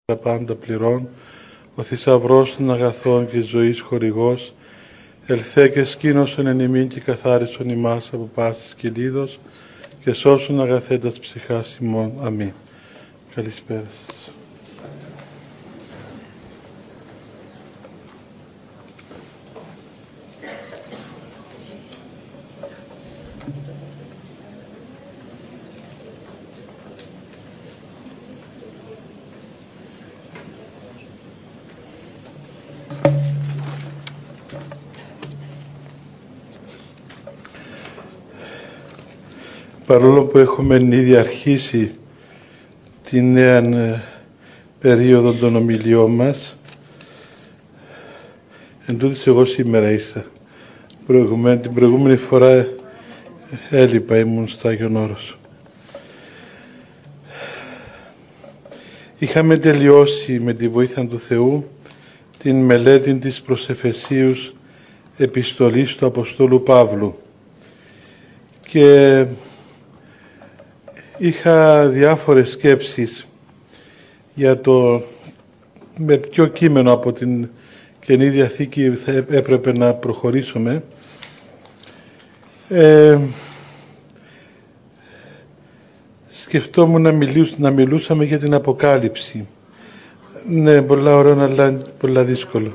τα πάντα πληρών, ο θησαυρός των αγαθών και ζωής χορηγός, ελθέ και σκήνωσον εν ημίν και καθάρισον ημάς από πάσης κυλίδος και σώσον αγαθέντας ψυχάς ημών. Αμήν. Καλησπέρα σας. Παρόλο που έχουμε ήδη αρχίσει τη νέα περίοδο των ομιλιών μας, εν τούτης εγώ σήμερα ήρθα. Την προηγούμενη φορά έλειπα, ήμουν στο Άγιον Όρος. Είχαμε τελειώσει με τη βοήθεια του Θεού την μελέτη της προς Εφεσίους επιστολής του Αποστόλου Παύλου και είχα διάφορες σκέψεις για το με ποιο κείμενο από την Καινή Διαθήκη θα έπρεπε να προχωρήσουμε. Σκεφτόμουν να μιλούσαμε για την Αποκάλυψη. Ναι, πολλά ωραία, αλλά πολλά δύσκολο.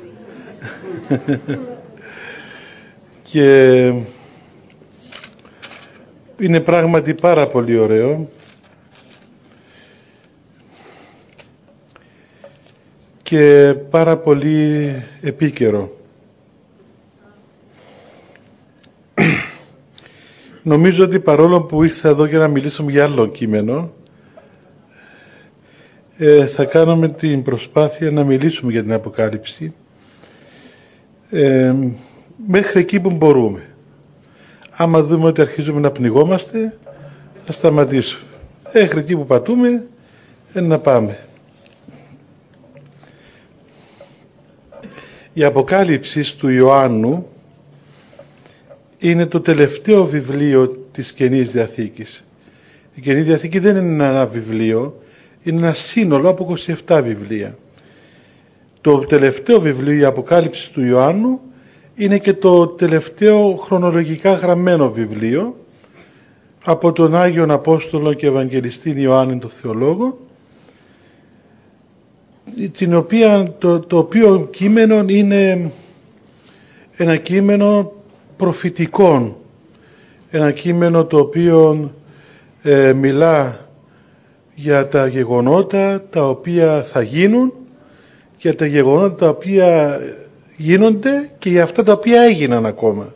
Και είναι πράγματι πάρα πολύ ωραίο και πάρα πολύ επίκαιρο. Νομίζω ότι παρόλο που ήρθα εδώ για να μιλήσουμε για άλλο κείμενο, θα κάνουμε την προσπάθεια να μιλήσουμε για την Αποκάλυψη μέχρι εκεί που μπορούμε. Άμα δούμε ότι αρχίζουμε να πνιγόμαστε, θα σταματήσουμε. Μέχρι εκεί που πατούμε, να πάμε. Η Αποκάλυψη του Ιωάννου είναι το τελευταίο βιβλίο της Καινής Διαθήκης. Η Καινή Διαθήκη δεν είναι ένα βιβλίο, είναι ένα σύνολο από 27 βιβλία. Το τελευταίο βιβλίο, η Αποκάλυψη του Ιωάννου, είναι και το τελευταίο χρονολογικά γραμμένο βιβλίο από τον Άγιον Απόστολο και Ευαγγελιστή Ιωάννη τον Θεολόγο, το οποίο κείμενο είναι ένα κείμενο προφητικών, ένα κείμενο το οποίο μιλά για τα γεγονότα τα οποία θα γίνουν, για τα γεγονότα τα οποία γίνονται και για αυτά τα οποία έγιναν ακόμα,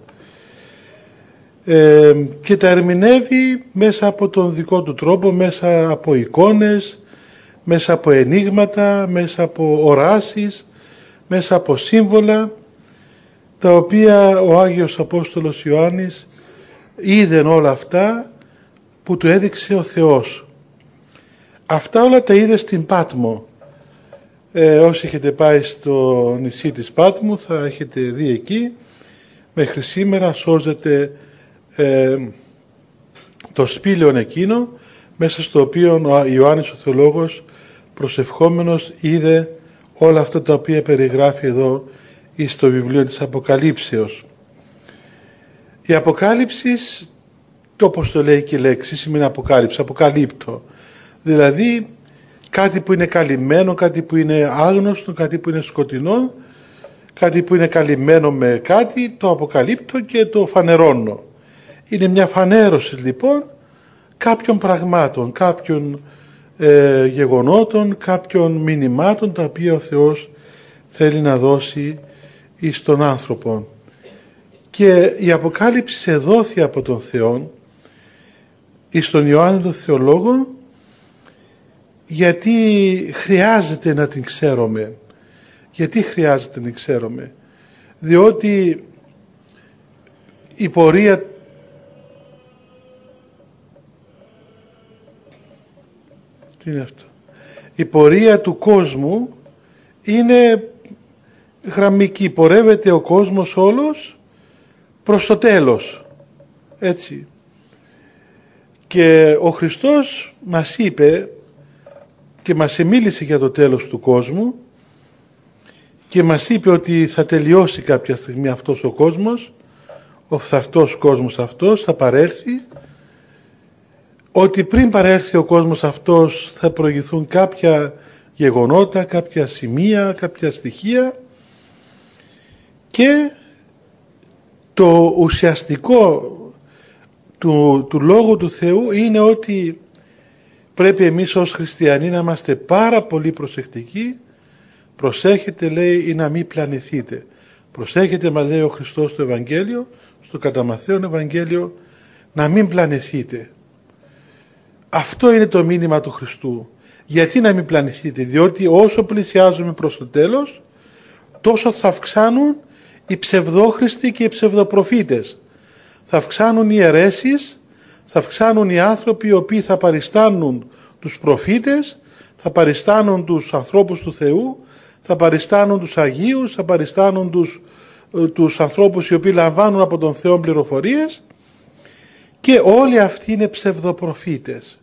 και τα ερμηνεύει μέσα από τον δικό του τρόπο, μέσα από εικόνες, μέσα από ενίγματα, μέσα από οράσεις, μέσα από σύμβολα, τα οποία ο Άγιος Απόστολος Ιωάννης είδε όλα αυτά που του έδειξε ο Θεός. Αυτά όλα τα είδε στην Πάτμο. Όσοι έχετε πάει στο νησί της Πάτμου θα έχετε δει εκεί. Μέχρι σήμερα σώζεται το σπήλαιο εκείνο, μέσα στο οποίο ο Ιωάννης ο Θεολόγος προσευχόμενος είδε όλα αυτά τα οποία περιγράφει εδώ στο βιβλίο της Αποκαλύψεως. Η Αποκάλυψη, όπως το λέει και η λέξη, σημαίνει αποκάλυψη, αποκαλύπτω. Δηλαδή κάτι που είναι καλυμμένο, κάτι που είναι άγνωστο, κάτι που είναι σκοτεινό, κάτι που είναι καλυμμένο με κάτι, το αποκαλύπτω και το φανερώνω. Είναι μια φανέρωση λοιπόν κάποιων πραγμάτων, κάποιων γεγονότων, κάποιων μηνυμάτων τα οποία ο Θεός θέλει να δώσει εις τον άνθρωπο. Και η Αποκάλυψη εδόθη από τον Θεό εις τον Ιωάννη τον Θεολόγο, γιατί χρειάζεται να την ξέρουμε. Γιατί χρειάζεται να την ξέρουμε? Διότι η πορεία τι είναι αυτό? Η πορεία του κόσμου είναι γραμμική. Πορεύεται ο κόσμος όλος προς το τέλος. Έτσι. Και ο Χριστός μας είπε και μας μίλησε για το τέλος του κόσμου και μας είπε ότι θα τελειώσει κάποια στιγμή αυτός ο κόσμος, ο φθαρτός κόσμος αυτός θα παρέλθει, ότι πριν παρέλθει ο κόσμος αυτός θα προηγηθούν κάποια γεγονότα, κάποια σημεία, κάποια στοιχεία, και το ουσιαστικό του Λόγου του Θεού είναι ότι πρέπει εμείς ως χριστιανοί να είμαστε πάρα πολύ προσεκτικοί. Προσέχετε, λέει, ή να μην πλανηθείτε. Προσέχετε, μας λέει ο Χριστός στο Ευαγγέλιο, στο κατά Μαθαίον Ευαγγέλιο, να μην πλανηθείτε. Αυτό είναι το μήνυμα του Χριστού. Γιατί να μην πλανηθείτε? Διότι όσο πλησιάζουμε προς το τέλος, τόσο θα αυξάνουν οι ψευδόχριστοι και οι ψευδοπροφήτες. Θα αυξάνουν οι αιρέσεις, θα αυξάνουν οι άνθρωποι οι οποίοι θα παριστάνουν τους προφήτες, θα παριστάνουν τους ανθρώπους του Θεού, θα παριστάνουν τους Αγίους, θα παριστάνουν τους ανθρώπους οι οποίοι λαμβάνουν από τον Θεό πληροφορίες, και όλοι αυτοί είναι ψευδοπροφήτες.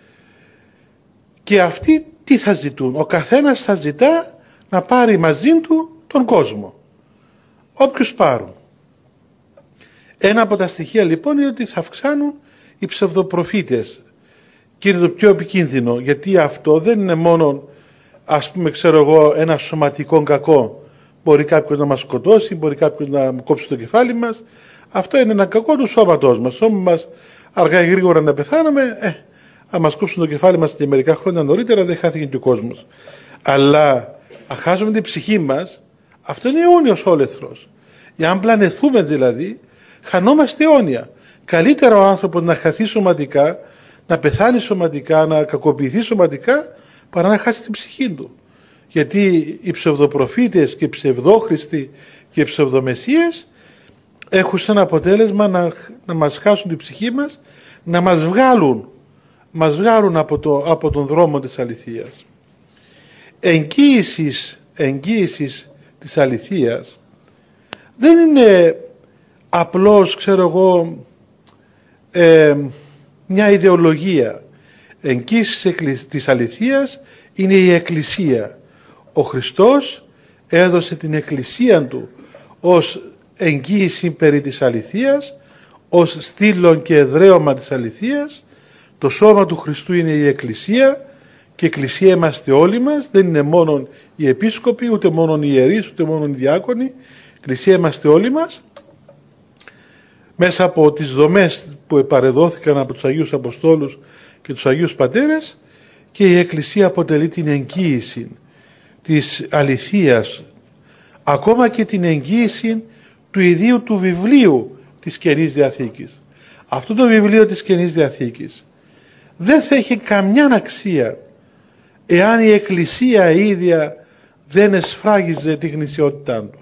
Και αυτοί τι θα ζητούν? Ο καθένας θα ζητά να πάρει μαζί του τον κόσμο, όποιους πάρουν. Ένα από τα στοιχεία λοιπόν είναι ότι θα αυξάνουν οι ψευδοπροφήτες, και είναι το πιο επικίνδυνο, γιατί αυτό δεν είναι μόνο, ας πούμε, ξέρω εγώ, ένα σωματικό κακό. Μπορεί κάποιος να μας σκοτώσει, μπορεί κάποιος να κόψει το κεφάλι μας. Αυτό είναι ένα κακό του σώματός μας. Όμως μας αργά ή γρήγορα να πεθάνουμε, αν μας κόψουν το κεφάλι μας και μερικά χρόνια νωρίτερα, δεν χάθηκε και ο κόσμος. Αλλά αν χάσουμε την ψυχή μας, αυτό είναι αιώνιος όλεθρος. Εάν πλανεθούμε δηλαδή, χανόμαστε αιώνια. Καλύτερα ο άνθρωπος να χαθεί σωματικά, να πεθάνει σωματικά, να κακοποιηθεί σωματικά, παρά να χάσει την ψυχή του. Γιατί οι ψευδοπροφήτες και οι ψευδόχριστοι και οι ψευδομεσίες έχουν σαν αποτέλεσμα να μας χάσουν την ψυχή μας, να μας βγάλουν από τον δρόμο της αληθείας. Εγγύησης της αληθείας δεν είναι απλώς, ξέρω εγώ, μια ιδεολογία. Εγγύησης της αληθείας είναι η Εκκλησία. Ο Χριστός έδωσε την Εκκλησία του ως εγγύηση περί της αληθείας, ως στήλον και εδραίωμα της αληθείας. Το σώμα του Χριστού είναι η Εκκλησία, και Εκκλησία είμαστε όλοι μας. Δεν είναι μόνο οι επίσκοποι, ούτε μόνο οι ιερείς, ούτε μόνο οι διάκονοι. Εκκλησία είμαστε όλοι μας, μέσα από τις δομές που παρεδόθηκαν από τους Αγίους Αποστόλους και τους Αγίους Πατέρες, και η Εκκλησία αποτελεί την εγγύηση της αληθείας, ακόμα και την εγγύηση του ιδίου του βιβλίου της Καινής Διαθήκης. Αυτό το βιβλίο της Καινής Διαθήκης δεν θα έχει καμιά αξία εάν η Εκκλησία η ίδια δεν εσφράγιζε τη γνησιότητά του.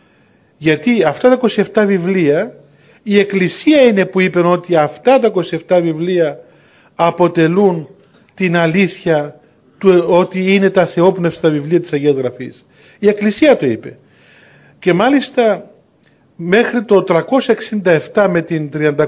Γιατί αυτά τα 27 βιβλία, η Εκκλησία είναι που είπε ότι αυτά τα 27 βιβλία αποτελούν την αλήθεια του, ότι είναι τα θεόπνευστα βιβλία της Αγίας Γραφής. Η Εκκλησία το είπε. Και μάλιστα μέχρι το 367, με την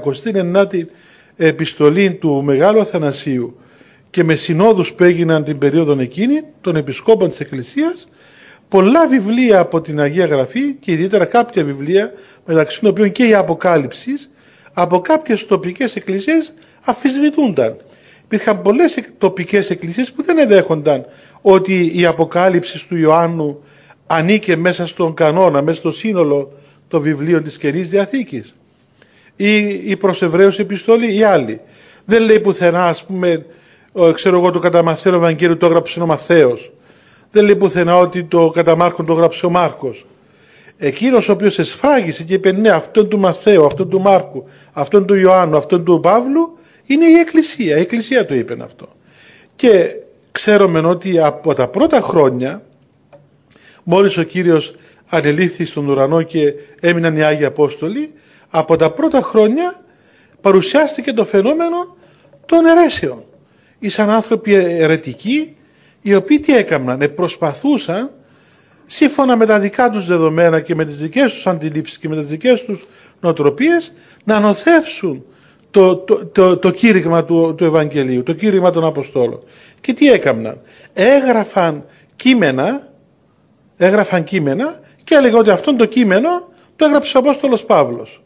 39η επιστολή του Μεγάλου Αθανασίου και με συνόδους που έγιναν την περίοδο εκείνη των επισκόπων της Εκκλησίας, πολλά βιβλία από την Αγία Γραφή, και ιδιαίτερα κάποια βιβλία, μεταξύ των οποίων και η Αποκάλυψης, από κάποιες τοπικές εκκλησίες αμφισβητούνταν. Υπήρχαν πολλές τοπικές εκκλησίες που δεν εδέχονταν ότι η Αποκάλυψη του Ιωάννου ανήκε μέσα στον κανόνα, μέσα στο σύνολο των βιβλίων της Καινής Διαθήκης. Ή η προς Εβραίους επιστολή ή άλλοι. Δεν λέει πουθενά, ας πούμε, ξέρω εγώ, το κατά Μαθαίον Ευαγγέλιο το έγραψε ο Μαθαίος. Δεν λέει πουθενά ότι το κατά Μάρκον το έγραψε ο Μάρκος. Εκείνος ο οποίος εσφράγισε και είπε ναι, αυτόν του Μαθαίου, αυτόν του Μάρκου, αυτόν του Ιωάννου, αυτόν του Παύλου, είναι η Εκκλησία. Η Εκκλησία το είπε αυτό. Και ξέρουμε ότι από τα πρώτα χρόνια, μόλις ο Κύριος ανελήφθη στον ουρανό και έμειναν οι Άγιοι Απόστολοι, από τα πρώτα χρόνια παρουσιάστηκε το φαινόμενο των αιρέσεων. Ήσαν άνθρωποι αιρετικοί, οι οποίοι τι έκαναν? Προσπαθούσαν σύμφωνα με τα δικά τους δεδομένα και με τις δικές τους αντιλήψεις και με τις δικές τους νοοτροπίες να νοθεύσουν το κήρυγμα του Ευαγγελίου, το κήρυγμα των Αποστόλων. Και τι έκαναν? Έγραφαν κείμενα και έλεγαν ότι αυτό το κείμενο το έγραψε ο Απόστολος Παύλος.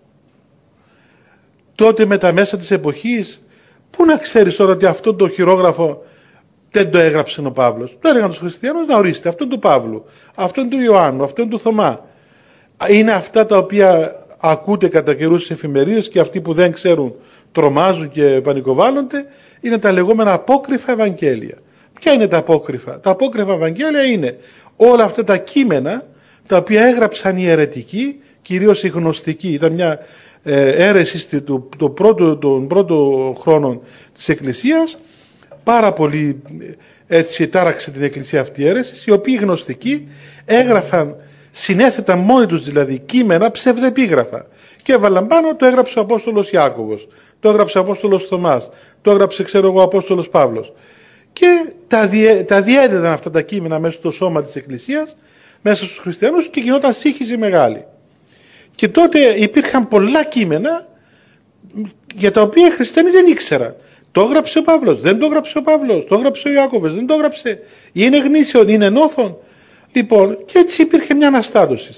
Τότε με τα μέσα της εποχής, πού να ξέρεις τώρα ότι αυτό το χειρόγραφο δεν το έγραψε ο Παύλος? Το έλεγαν τους χριστιανούς, να ορίστε, αυτό είναι του Παύλου, αυτό είναι του Ιωάννου, αυτό είναι του Θωμά. Είναι αυτά τα οποία ακούτε κατά καιρούς στις εφημερίδες και αυτοί που δεν ξέρουν τρομάζουν και πανικοβάλλονται. Είναι τα λεγόμενα απόκριφα Ευαγγέλια. Ποια είναι τα απόκριφα? Τα απόκριφα Ευαγγέλια είναι όλα αυτά τα κείμενα τα οποία έγραψαν οι αιρετικοί, κυρίως οι γνωστικοί. Ήταν μια αίρεση των πρώτων χρόνων της Εκκλησίας. Πάρα πολύ έτσι τάραξε την Εκκλησία αυτή η αίρεση. Οι οποίοι γνωστικοί έγραφαν, συνέθεταν μόνοι τους δηλαδή κείμενα ψευδεπίγραφα και έβαλαν πάνω, το έγραψε ο Απόστολος Ιάκωβος, το έγραψε ο Απόστολος Θωμάς, το έγραψε ο Απόστολος Παύλος, και τα διέδεδαν αυτά τα κείμενα μέσα στο σώμα της Εκκλησίας, μέσα στους χριστιανούς, και γινόταν σύγχυση μεγάλη. Και τότε υπήρχαν πολλά κείμενα για τα οποία οι χριστιανοί δεν ήξεραν. Το έγραψε ο Παύλος, δεν το έγραψε ο Παύλος, το έγραψε ο Ιάκωβος, δεν το έγραψε, είναι γνήσιον, είναι νόθον. Λοιπόν, και έτσι υπήρχε μια αναστάτωση.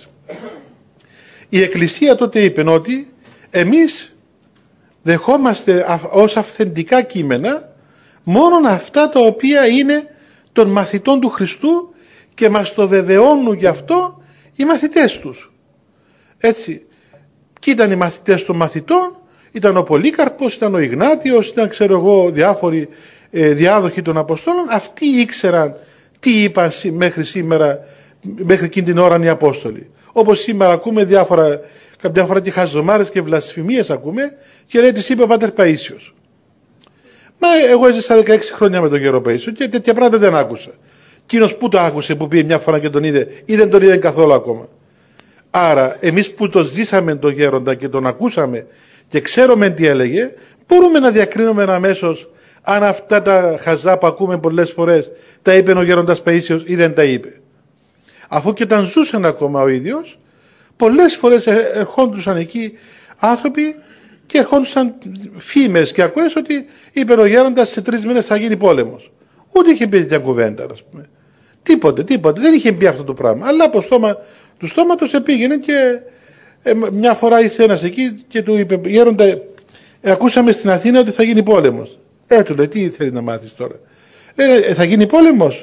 Η Εκκλησία τότε είπε ότι εμείς δεχόμαστε ως αυθεντικά κείμενα μόνον αυτά τα οποία είναι των μαθητών του Χριστού και μας το βεβαιώνουν γι' αυτό οι μαθητές τους. Έτσι, και ήταν οι μαθητές των μαθητών, ήταν ο Πολύκαρπος, ήταν ο Ιγνάτιος, ήταν διάφοροι διάδοχοι των Αποστόλων. Αυτοί ήξεραν τι είπαν μέχρι σήμερα, μέχρι εκείνη την ώρα οι Απόστολοι. Όπως σήμερα ακούμε κάποια φορά και χαζομάρες και βλασφημίες ακούμε, και λέει τις είπε ο Πάτερ Παΐσιος. Μα εγώ έζησα 16 χρόνια με τον Γέρο Παΐσιο και τέτοια πράγματα δεν άκουσα. Εκείνος που το άκουσε, που πήγε μια φορά και τον είδε, ή δεν τον είδε καθόλου ακόμα? Άρα εμείς που το ζήσαμε τον Γέροντα και τον ακούσαμε και ξέρουμε τι έλεγε, μπορούμε να διακρίνουμε αμέσως αν αυτά τα χαζά που ακούμε πολλές φορές τα είπε ο Γέροντας Παΐσιος ή δεν τα είπε. Αφού και όταν ζούσαν ακόμα ο ίδιος, πολλές φορές ερχόντουσαν εκεί άνθρωποι και ερχόντουσαν φήμες και ακούες ότι είπε ο Γέροντας σε 3 μήνες θα γίνει πόλεμος. Ούτε είχε πει τέτοια κουβέντα, ας πούμε. Τίποτε, δεν είχε πει αυτό το πράγμα. Αλλά από στόμα του στόματος επήγαινε και μια φορά ήρθε ένας εκεί και του είπε: Γέροντα, ακούσαμε στην Αθήνα ότι θα γίνει πόλεμος. Του λέει: τι θέλει να μάθεις τώρα? Θα γίνει πόλεμος?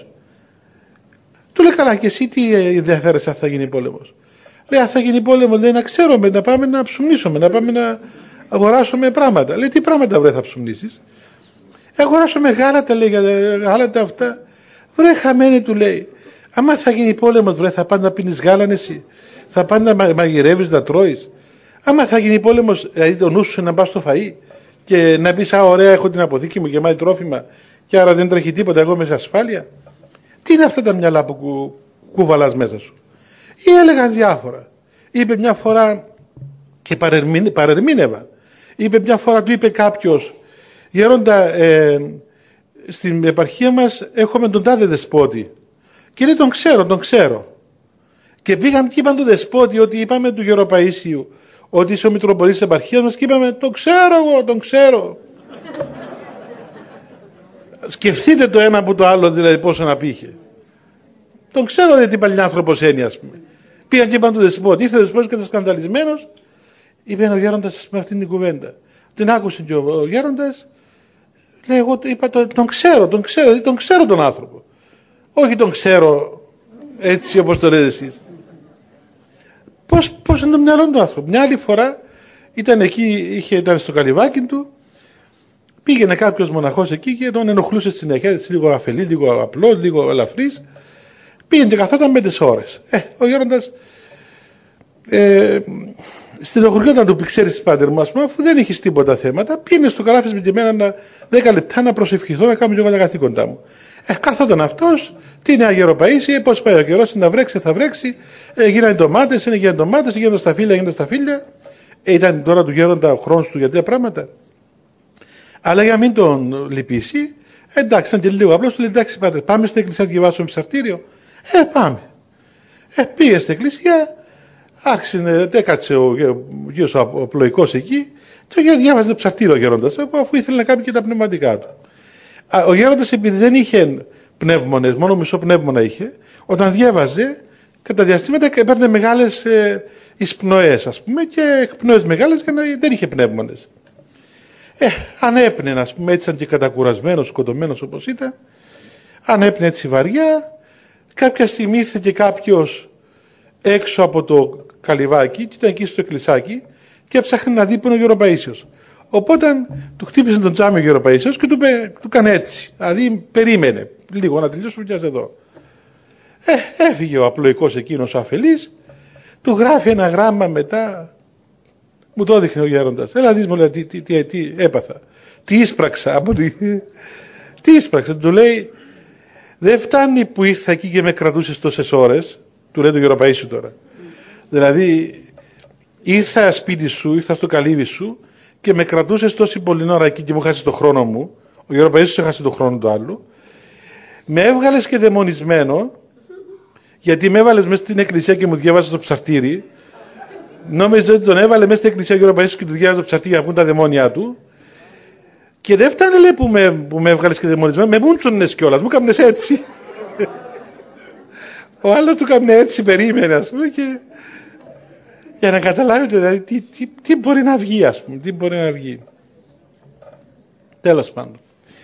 Του λέει: καλά, και εσύ τι ενδιαφέρεσαι αν θα γίνει πόλεμος? Λέει: αν θα γίνει πόλεμος, λέει, να ξέρουμε, να πάμε να ψουμνήσουμε, να πάμε να αγοράσουμε πράγματα. Λέει: τι πράγματα βρε θα ψουμνήσεις? Αγοράσουμε γάλατα, λέει, γάλατα αυτά. Βρε χαμένη, του λέει, άμα θα γίνει πόλεμος, βρε, θα πας να πίνεις γάλαν εσύ? Θα πας να μαγειρεύεις, να τρώεις? Άμα θα γίνει πόλεμος, δηλαδή το νου σου να πας στο φαΐ και να πεις: α, ωραία, έχω την αποθήκη μου γεμάτη τρόφιμα και άρα δεν τρέχει τίποτα, εγώ είμαι σε ασφάλεια? Τι είναι αυτά τα μυαλά που κουβαλάς μέσα σου? Ή έλεγαν διάφορα. Είπε μια φορά και παρερμήνευαν. Είπε μια φορά, του είπε κάποιος: Γέροντα, στην επαρχία μας έχουμε τον τάδε δεσπότη. Και λέει: τον ξέρω. Και πήγαν και είπαν του δεσπότη ότι είπαμε του Γεροπαΐσιου ότι είσαι ο Μητροπολίτης της επαρχίας μας, και είπαμε: τον ξέρω. Σκεφτείτε το ένα από το άλλο, δηλαδή πόσο να πήγε. Τον ξέρω, δηλαδή τι παλινάνθρωπος είναι, ας πούμε. Πήγαν και είπαν του δεσπότη. Ήρθε ο δεσπότης κατασκανδαλισμένος. Είπε ο Γέροντας με αυτήν την κουβέντα. Την άκουσε και ο Γέροντας. Λέει: εγώ είπα τον ξέρω τον άνθρωπο. Όχι τον ξέρω έτσι όπως το λέτε εσείς. Πώς είναι το μυαλό του άνθρωπου? Μια άλλη φορά ήταν εκεί, ήταν στο καλυβάκι του, πήγαινε κάποιος μοναχός εκεί και τον ενοχλούσε συνέχεια, έτσι λίγο αφελής, λίγο απλός, λίγο ελαφρύς. Πήγαινε και καθόταν 5 ώρες. Ο Γέροντας στενοχωριόταν, του πει: ξέρεις, πάτερ μου, αφού δεν έχεις τίποτα θέματα, πήγαινε στο καλάφι με μένα 10 λεπτά να προσευχηθώ, να κάνω εγώ τα καθήκοντά μου. Καθόταν αυτός, τι είναι Αγεροπαΐσιε, πώς πάει ο καιρός, να βρέξει, θα βρέξει, γίνανε ντομάτες, γίνανε στα φύλλα. Ήταν τώρα του Γέροντα ο χρόνος του για τέτοια πράγματα. Αλλά για μην τον λυπήσει, εντάξει, ήταν και λίγο απλώς, του λέει: εντάξει, πάτερ, πάμε στην εκκλησία να διαβάσουμε ψαρτήριο. Πάμε. Πήγε στην εκκλησία. Άρχισε, έκατσε ο γύρος ο απλοϊκός εκεί Το διάβαζε το ψαρτήριο ο γέροντας, αφού ήθελε να κάνει και τα πνευματικά του. Ο γέροντας, επειδή δεν είχε πνεύμονες, μόνο μισό πνεύμονα είχε, όταν διάβαζε, κατά διαστήματα έπαιρνε μεγάλες εισπνοές, ας πούμε, και εκπνοές μεγάλες, για να δεν είχε πνεύμονες. Αν έπνε, ας πούμε, έτσι ήταν και κατακουρασμένος, σκοτωμένος όπως ήταν, αν έπνε έτσι βαριά, κάποια στιγμή ήρθε και κάποιος έξω από το καλυβάκι, και ήταν εκεί στο εκκλησάκι, και έψαχνε να δει που είναι ο Γεροπαΐσιος. Οπότε του χτύπησε τον τζάμι ο Γεροπαΐσιος και του έκανε έτσι. Δηλαδή περίμενε λίγο να τελειώσουμε και εδώ. Έφυγε ο απλοϊκός εκείνος ο αφελής, του γράφει ένα γράμμα μετά, μου το έδειχνε ο γέροντας. Έλα δεις, μου λέει, τι έπαθα, τι ίσπραξα, τι ίσπραξα, του λέει, δεν φτάνει που ήρθα εκεί και με κρατούσες τόσες ώρες, του λέει το Γεροπαΐσιο τώρα. Δηλαδή, ήρθα σπίτι σου, ήρθα στο καλύβι σου και με κρατούσες τόση πολλή ώρα εκεί και μου χάσεις το χρόνο μου. Ο Γεροπαΐσιος έχασε το χρόνο του άλλου. Με έβγαλες και δαιμονισμένο, γιατί με έβαλες μέσα στην εκκλησία και μου διάβασες το ψαρτήρι. Νόμιζε ότι τον έβαλε μέσα στην εκκλησία ο Γεροπαΐσιος και του διάβασες το ψαρτήρι για να πούν τα δαιμόνια του. Και δεν φτάνει, λέει, που με έβγαλες και δαιμονισμένο, με μούντσονες κιόλας, μου έκαμνες έτσι. Ο άλλος του έκαμνε έτσι, περίμενε, ας πούμε, και για να καταλάβετε δηλαδή τι μπορεί να βγει, ας πούμε, τι μπορεί να βγει. Τέλος πάντων.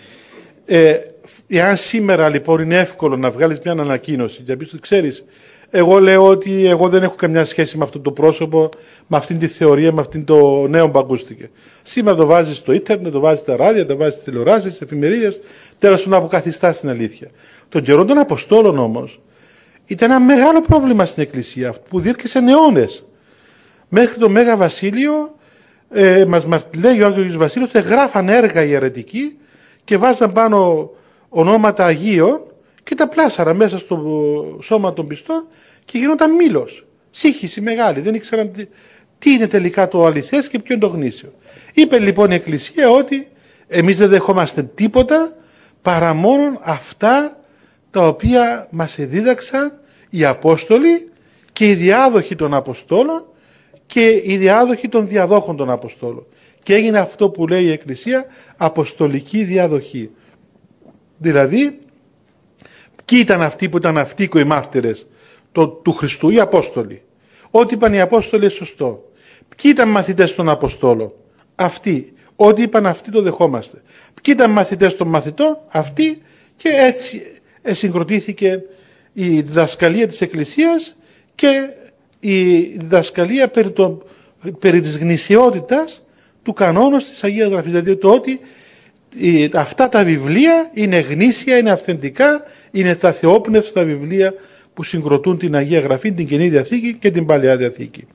Εάν σήμερα λοιπόν είναι εύκολο να βγάλεις μια ανακοίνωση και να πεις ότι ξέρεις, εγώ λέω ότι εγώ δεν έχω καμιά σχέση με αυτό το πρόσωπο, με αυτήν τη θεωρία, με αυτήν το νέο που ακούστηκε. Σήμερα το βάζεις στο ίντερνετ, το βάζεις στα ράδια, το βάζεις στις τηλεοράσεις, στις εφημερίδες, τέλος πάντων αποκαθιστά στην αλήθεια. Τον καιρό των Αποστόλων όμως ήταν ένα μεγάλο πρόβλημα στην Εκκλησία που διήρκησε αιώνες. Μέχρι το Μέγα Βασίλειο, μας λέει ο Άγιος Βασίλειος, γράφαν έργα οι αιρετικοί και βάζαν πάνω ονόματα Αγίων και τα πλάσαρα μέσα στο σώμα των πιστών και γινόταν μήλος. Σύγχυση μεγάλη, δεν ήξεραν τι είναι τελικά το αληθές και ποιο είναι το γνήσιο. Είπε λοιπόν η Εκκλησία ότι εμείς δεν δεχόμαστε τίποτα παρά μόνο αυτά τα οποία μας εδίδαξαν οι Απόστολοι και οι διάδοχοι των Αποστόλων και οι διάδοχοι των διαδόχων των Αποστόλων. Και έγινε αυτό που λέει η Εκκλησία αποστολική διαδοχή. Δηλαδή, ποιοι ήταν αυτοί που ήταν αυτοίκοι μάρτυρες του Χριστού, οι Απόστολοι. Ό,τι είπαν οι Απόστολοι είναι σωστό. Ποιοι ήταν μαθητές των Αποστόλων, αυτοί. Ό,τι είπαν αυτοί το δεχόμαστε. Ποιοι ήταν μαθητές των μαθητών, αυτοί, και έτσι συγκροτήθηκε η διδασκαλία της Εκκλησίας και η διδασκαλία περί της γνησιότητας του κανόνος της Αγίας Γραφής. Δηλαδή το ότι αυτά τα βιβλία είναι γνήσια, είναι αυθεντικά, είναι τα θεόπνευστα βιβλία που συγκροτούν την Αγία Γραφή, την Καινή Διαθήκη και την Παλαιά Διαθήκη.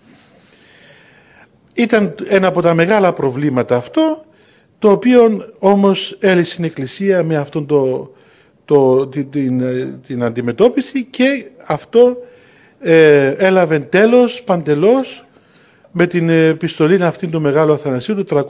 Ήταν ένα από τα μεγάλα προβλήματα αυτό, το οποίο όμως έλυσε η Εκκλησία με αυτόν την αντιμετώπιση, και αυτό έλαβε τέλος παντελώς με την επιστολή αυτήν του Μεγάλου Αθανασίου του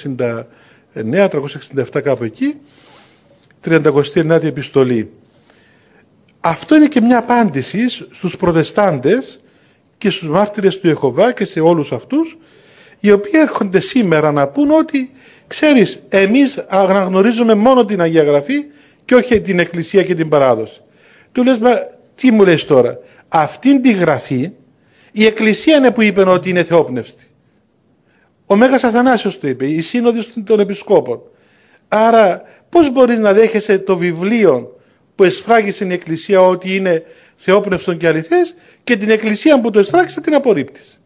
369-367 κάπου εκεί, 39η επιστολή. Αυτό είναι και μια απάντηση στους προτεστάντες και στους μάρτυρες του Ιεχωβά και σε όλους αυτούς, οι οποίοι έρχονται σήμερα να πούν ότι ξέρεις, εμείς αναγνωρίζουμε μόνο την Αγία Γραφή και όχι την Εκκλησία και την παράδοση. Του λες, μα τι μου λες τώρα, αυτήν τη Γραφή η Εκκλησία είναι που είπε ότι είναι θεόπνευστη. Ο Μέγας Αθανάσιος το είπε, η Σύνοδος των Επισκόπων. Άρα πώς μπορείς να δέχεσαι το βιβλίο που εσφράγισε η Εκκλησία ότι είναι θεόπνευστον και αληθές και την Εκκλησία που το εσφράγισε την απορρίπτεις?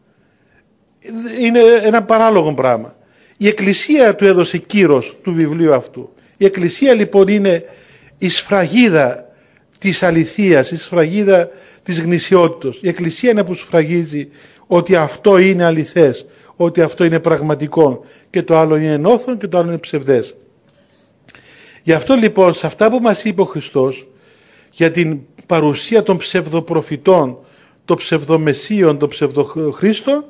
Είναι ένα παράλογο πράγμα. Η Εκκλησία του έδωσε κύρος του βιβλίου αυτού. Η Εκκλησία λοιπόν είναι η σφραγίδα της αληθείας, η σφραγίδα της γνησιότητος. Η Εκκλησία είναι που σφραγίζει ότι αυτό είναι αληθές, ότι αυτό είναι πραγματικό και το άλλο είναι ενόθον και το άλλο είναι ψευδές. Γι' αυτό λοιπόν σε αυτά που μας είπε ο Χριστός για την παρουσία των ψευδοπροφητών, των ψευδομεσίων, των ψευδοχρίστων,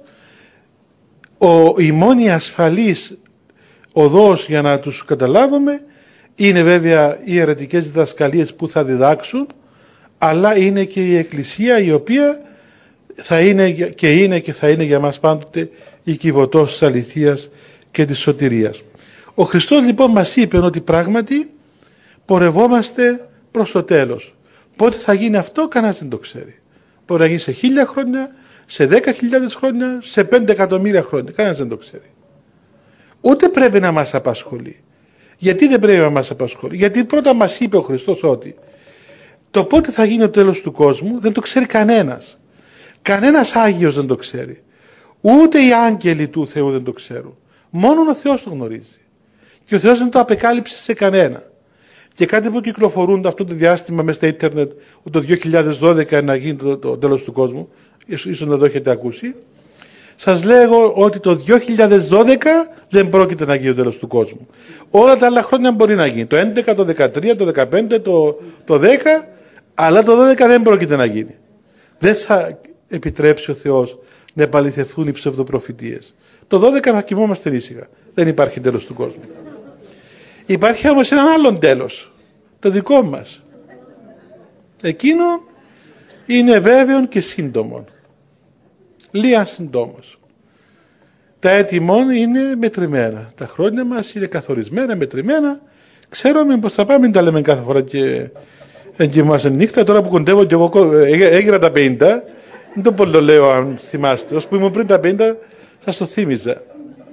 η μόνη ασφαλής οδός για να τους καταλάβουμε είναι βέβαια οι αιρετικές διδασκαλίες που θα διδάξουν, αλλά είναι και η Εκκλησία η οποία θα είναι και θα είναι για μας πάντοτε η κυβωτός της αληθείας και της σωτηρίας. Ο Χριστός λοιπόν μας είπε ότι πράγματι πορευόμαστε προς το τέλος. Πότε θα γίνει αυτό κανένας δεν το ξέρει. Μπορεί να γίνει σε 1000 χρόνια, σε 10.000 χρόνια, σε 5 εκατομμύρια χρόνια. Κανένας δεν το ξέρει. Ούτε πρέπει να μας απασχολεί. Γιατί δεν πρέπει να μας απασχολεί? Γιατί πρώτα μας είπε ο Χριστός ότι το πότε θα γίνει το τέλος του κόσμου δεν το ξέρει κανένας. Κανένας Άγιος δεν το ξέρει. Ούτε οι άγγελοι του Θεού δεν το ξέρουν. Μόνο ο Θεός το γνωρίζει. Και ο Θεός δεν το απεκάλυψε σε κανένα. Και κάτι που κυκλοφορούν αυτό το διάστημα μέσα στα ίντερνετ, το 2012 να γίνει το τέλος του κόσμου, ίσως να το έχετε ακούσει, σας λέγω ότι το 2012 δεν πρόκειται να γίνει το τέλος του κόσμου. Όλα τα άλλα χρόνια μπορεί να γίνει. Το 11, το 13, το 15, το 10, αλλά το 12 δεν πρόκειται να γίνει. Δεν θα επιτρέψει ο Θεός να επαληθευτούν οι ψευδοπροφητείες. Το 12 θα κοιμόμαστε ήσυχα. Δεν υπάρχει τέλος του κόσμου. Υπάρχει όμως έναν άλλον τέλος, το δικό μας. Εκείνο είναι βέβαιο και σύντομο. Λίγα συντόμως. Τα έτη μόνο είναι μετρημένα. Τα χρόνια μας είναι καθορισμένα, μετρημένα. Ξέρουμε πως θα πάμε, μην τα λέμε κάθε φορά και εγκυμάσαι νύχτα. Τώρα που κοντεύω και εγώ έγινα τα 50, δεν το πολύ λέω αν θυμάστε. Ως που ήμουν πριν τα 50 θα το θύμιζα.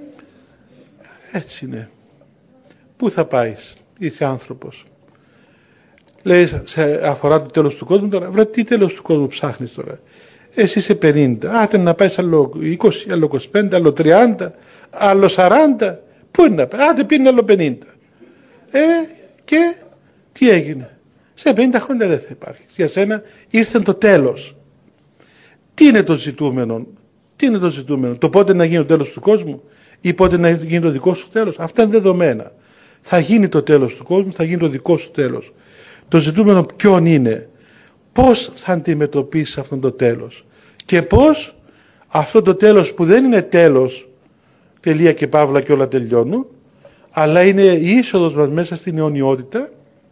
Έτσι είναι. Πού θα πάεις? Είσαι άνθρωπος. Λέει αφορά το τέλος του κόσμου τώρα. Βρε, τι τέλος του κόσμου ψάχνεις τώρα? Εσύ είσαι 50. Άτε να πάει άλλο 20, άλλο 25, άλλο 30, άλλο 40. Πού είναι να πάει? Άτε πήγαινε άλλο 50. Και τι έγινε? Σε 50 χρόνια δεν θα υπάρχει. Για σένα ήρθε το τέλος. Τι είναι το ζητούμενο? Τι είναι το ζητούμενο? Το πότε να γίνει το τέλος του κόσμου ή πότε να γίνει το δικό σου τέλος? Αυτά είναι δεδομένα. Θα γίνει το τέλος του κόσμου, θα γίνει το δικό σου τέλος. Το ζητούμενο ποιον είναι? Πώς θα αντιμετωπίσεις αυτό το τέλος και πώς αυτό το τέλος που δεν είναι τέλος, τελεία και παύλα και όλα τελειώνουν, αλλά είναι η είσοδος μας μέσα στην αιωνιότητα,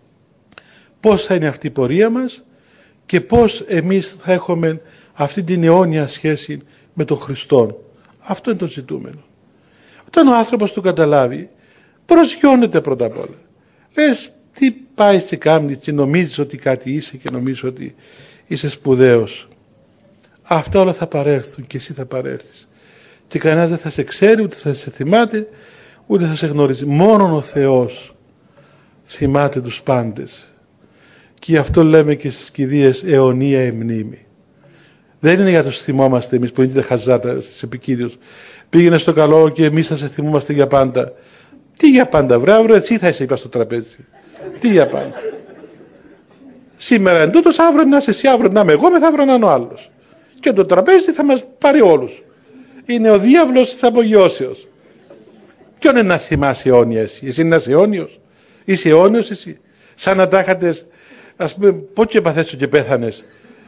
πώς θα είναι αυτή η πορεία μας και πώς εμείς θα έχουμε αυτή την αιώνια σχέση με τον Χριστό. Αυτό είναι το ζητούμενο. Όταν ο άνθρωπος το καταλάβει, προσγειώνεται πρώτα απ' όλα. Λες, τι πάει και κάνεις και νομίζεις ότι κάτι είσαι και νομίζεις ότι είσαι σπουδαίος. Αυτά όλα θα παρέλθουν και εσύ θα παρέλθεις. Και κανένας δεν θα σε ξέρει, ούτε θα σε θυμάται, ούτε θα σε γνωρίζει. Μόνον ο Θεός θυμάται τους πάντες. Και γι' αυτό λέμε και στις κηδείες αιωνία η μνήμη. Δεν είναι για τους θυμόμαστε εμείς που είναι χαζάτα στις επικήδειους. Πήγαινε στο καλό και εμείς θα σε θυμόμαστε για πάντα. Τι για πάντα, βρε, αύριο εσύ θα είσαι είπα στο τραπέζι. Τι για πάντα? Σήμερα εν τούτος, αύριο να είσαι εσύ, αύριο να είμαι εγώ, μεθαύριο να είναι ο άλλος. Και το τραπέζι θα μας πάρει όλους. Είναι ο διάβολος της απογειώσεως. Ποιον είναι να θυμάσαι αιώνια εσύ? Εσύ να είσαι αιώνιος? Είσαι αιώνιος εσύ? Σαν να τα είχατε, ας πούμε, πώς και παθέσαι και πέθανες.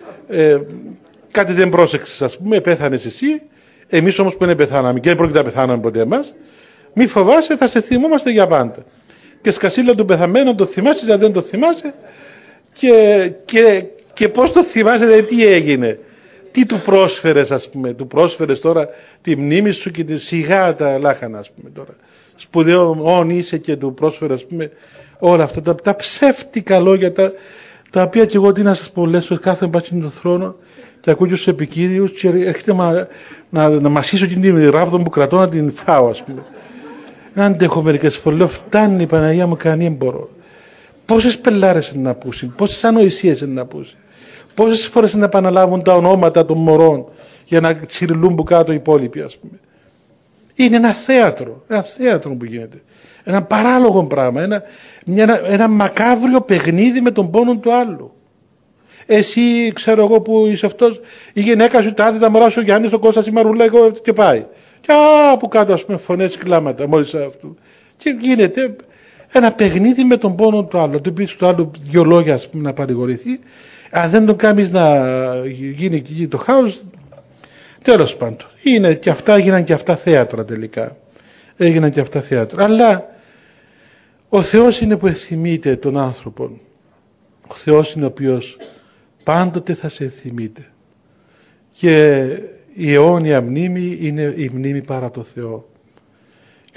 Κάτι δεν πρόσεξες, ας πούμε, πέθανες εσύ. Εμείς όμως που δεν πεθάναμε και δεν πρόκειται να πεθάναμε ποτέ μας, μη φοβάσαι, θα σε θυμόμαστε για πάντα. Και σκασίλα του πεθαμένου το θυμάσαι, δηλαδή δεν το θυμάσαι, και πώς το θυμάσαι, δηλαδή τι έγινε, τι του πρόσφερες, ας πούμε, του πρόσφερες τώρα τη μνήμη σου και τη σιγά τα λάχανα, ας πούμε, τώρα. Σπουδαίων είσαι και του πρόσφερες, ας πούμε, όλα αυτά τα ψεύτικα λόγια, τα οποία και εγώ τι να σας πω, λες, κάθε πάση στον θρόνο και ακούω τους επικίδιους και έρχεται να μασίσω την ράβδο που κρατώ να την φάω, ας πούμε. Να αντέχω μερικές φορές, λέω, φτάνει η Παναγία μου, κανεί μπορώ. Πόσες πελάρες είναι να πούσει, πόσες ανοησίες είναι να πούσει, πόσες φορές είναι να επαναλάβουν τα ονόματα των μωρών για να τσιριλούν που κάτω οι υπόλοιποι, ας πούμε. Είναι ένα θέατρο που γίνεται. Ένα παράλογο πράγμα, ένα μακάβριο παιχνίδι με τον πόνο του άλλου. Εσύ, ξέρω εγώ που είσαι αυτός, η γυναίκα σου, τα τα μωρά σου, ο Γιάννης, ο Κώστας, η Μαρούλα, εγώ και πάει. Και από κάτω, ας πούμε, φωνές και κλάματα, μόλις αυτού. Και γίνεται ένα παιχνίδι με τον πόνο του άλλου. Του πεις του άλλου δυο λόγια, ας πούμε, να παρηγορηθεί. Αν δεν το κάνεις να γίνει εκεί το χάος, τέλος πάντων. Είναι και αυτά, έγιναν και αυτά θέατρα τελικά. Έγιναν και αυτά θέατρα. Αλλά ο Θεός είναι που εθυμείται τον άνθρωπο. Ο Θεός είναι ο οποίος πάντοτε θα σε θυμείται. Και η αιώνια μνήμη είναι η μνήμη παρά το Θεό. Και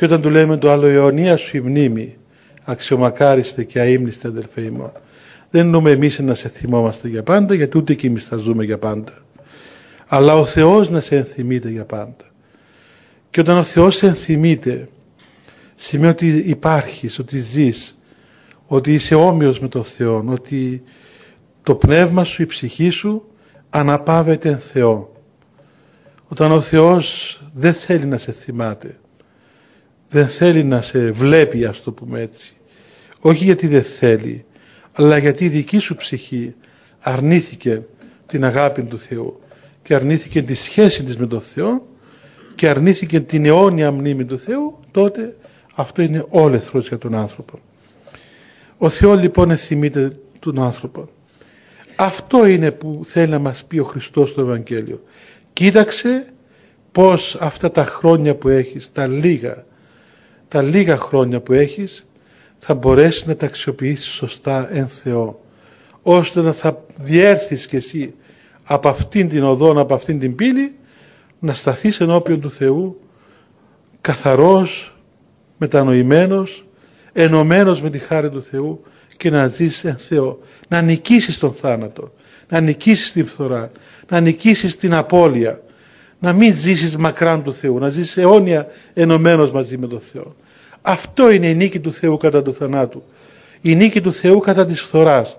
Και όταν του λέμε το άλλο αιωνία σου η μνήμη, αξιομακάριστε και αείμνηστε αδελφέ ημών, δεν εννοούμε εμείς να σε θυμόμαστε για πάντα, γιατί ούτε και εμείς θα ζούμε για πάντα, αλλά ο Θεός να σε ενθυμείται για πάντα. Και όταν ο Θεός σε ενθυμείται, σημαίνει ότι υπάρχεις, ότι ζεις, ότι είσαι όμοιος με τον Θεό, ότι το πνεύμα σου, η ψυχή σου αναπαύεται εν Θεό. Όταν ο Θεός δεν θέλει να σε θυμάται, δεν θέλει να σε βλέπει, ας το πούμε έτσι, όχι γιατί δεν θέλει, αλλά γιατί η δική σου ψυχή αρνήθηκε την αγάπη του Θεού και αρνήθηκε τη σχέση της με τον Θεό και αρνήθηκε την αιώνια μνήμη του Θεού, τότε αυτό είναι όλεθρος για τον άνθρωπο. Ο Θεός λοιπόν ενθυμείται τον άνθρωπο. Αυτό είναι που θέλει να μας πει ο Χριστός στο Ευαγγέλιο. Κοίταξε πως αυτά τα χρόνια που έχεις, τα λίγα χρόνια που έχεις, θα μπορέσεις να τα αξιοποιήσεις σωστά εν Θεό, ώστε να θα διέρθεις κι εσύ από αυτήν την οδόν, από αυτήν την πύλη, να σταθείς ενώπιον του Θεού καθαρός, μετανοημένος, ενωμένος με τη χάρη του Θεού και να ζεις εν Θεό, να νικήσεις τον θάνατο, να νικήσεις την φθορά, να νικήσεις την απώλεια, να μην ζήσεις μακράν του Θεού, να ζήσεις αιώνια ενωμένος μαζί με τον Θεό. Αυτό είναι η νίκη του Θεού κατά του θανάτου, η νίκη του Θεού κατά της φθοράς.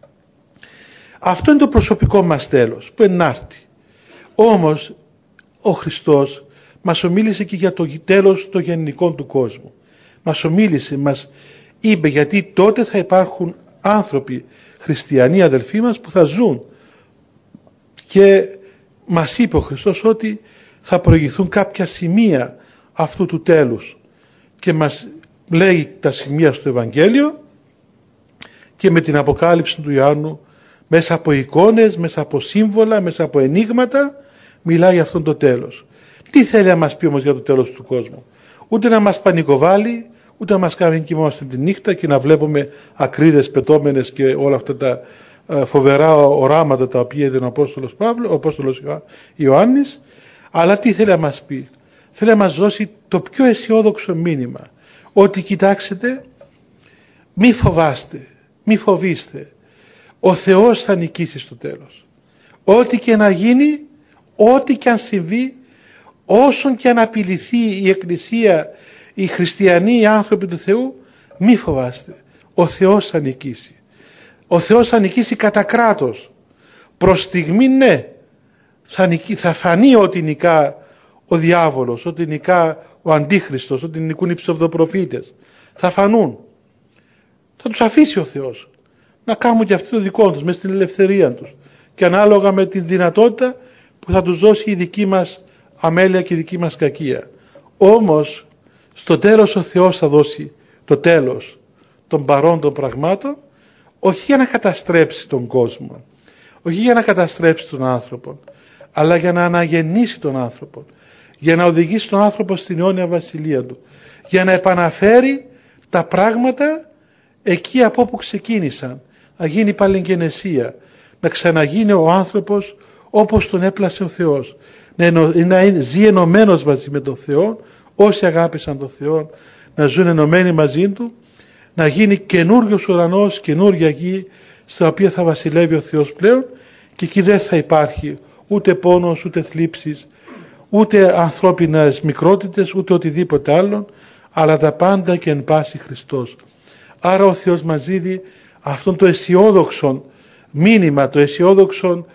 Αυτό είναι το προσωπικό μας τέλος που ενάρτη. Όμως ο Χριστός μας ομίλησε και για το τέλος των γενικών του κόσμου. Μας ομίλησε, μας είπε, γιατί τότε θα υπάρχουν άνθρωποι χριστιανοί αδελφοί μας που θα ζουν, και μας είπε ο Χριστός ότι θα προηγηθούν κάποια σημεία αυτού του τέλους και μας λέει τα σημεία στο Ευαγγέλιο, και με την αποκάλυψη του Ιωάννου μέσα από εικόνες, μέσα από σύμβολα, μέσα από ενίγματα μιλάει για αυτόν το τέλος. Τι θέλει να μας πει όμως για το τέλος του κόσμου? Ούτε να μας πανικοβάλει, ούτε να μας κάνει κοιμόμαστε τη νύχτα και να βλέπουμε ακρίδες πετώμενες και όλα αυτά τα φοβερά οράματα τα οποία είδε ο Απόστολος Ιωάννης. Αλλά τι θέλει να μας πει? Θέλει να μας δώσει το πιο αισιόδοξο μήνυμα, ότι κοιτάξτε, μη φοβάστε, μη φοβήστε, ο Θεός θα νικήσει στο τέλος. Ό,τι και να γίνει, ό,τι και αν συμβεί, όσον και αν απειληθεί η Εκκλησία, οι χριστιανοί, οι άνθρωποι του Θεού, μη φοβάστε, ο Θεός θα νικήσει. Ο Θεός θα νικήσει κατά κράτος. Προς στιγμή ναι, θα φανεί ότι νικά ο διάβολος, ότι νικά ο αντίχριστος, ότι νικούν οι ψευδοπροφήτες. Θα φανούν. Θα τους αφήσει ο Θεός να κάνουν και αυτοί το δικό τους, μες στην ελευθερία τους, και ανάλογα με τη δυνατότητα που θα τους δώσει η δική μας αμέλεια και η δική μας κακία. Όμως στο τέλος ο Θεός θα δώσει το τέλος των παρόντων πραγμάτων, όχι για να καταστρέψει τον κόσμο, όχι για να καταστρέψει τον άνθρωπο, αλλά για να αναγεννήσει τον άνθρωπο, για να οδηγήσει τον άνθρωπο στην αιώνια βασιλεία του, για να επαναφέρει τα πράγματα εκεί από όπου ξεκίνησαν, να γίνει παλιγγενεσία, να ξαναγίνει ο άνθρωπος όπως τον έπλασε ο Θεός, να ζει ενωμένος μαζί με τον Θεό, όσοι αγάπησαν τον Θεό να ζουν ενωμένοι μαζί του, να γίνει καινούριος ουρανός, καινούργια γη, στα οποία θα βασιλεύει ο Θεός πλέον, και εκεί δεν θα υπάρχει ούτε πόνος, ούτε θλίψεις, ούτε ανθρώπινες μικρότητες, ούτε οτιδήποτε άλλο, αλλά τα πάντα και εν πάση Χριστός. Άρα ο Θεός μας δίδει αυτόν το αισιόδοξο μήνυμα, το αισιόδοξο,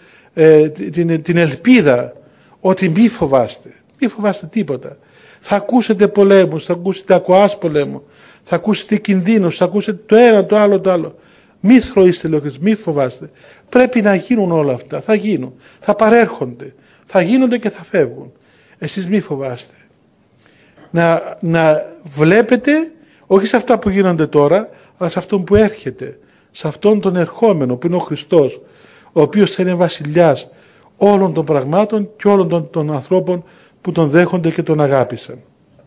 την ελπίδα, ότι μη φοβάστε τίποτα. Θα ακούσετε πολέμους, θα ακούσετε ακοάς πολέμου, θα ακούσετε κινδύνους, θα ακούσετε το ένα, το άλλο, το άλλο. Μη θροείστε, λέει ο Χριστός, μη φοβάστε. Πρέπει να γίνουν όλα αυτά, θα γίνουν, θα παρέρχονται, θα γίνονται και θα φεύγουν. Εσείς μη φοβάστε. Να βλέπετε, όχι σε αυτά που γίνονται τώρα, αλλά σε αυτόν που έρχεται, σε αυτόν τον ερχόμενο που είναι ο Χριστός, ο οποίος θα είναι βασιλιάς όλων των πραγμάτων και όλων των ανθρώπων που τον δέχονται και τον αγάπησαν.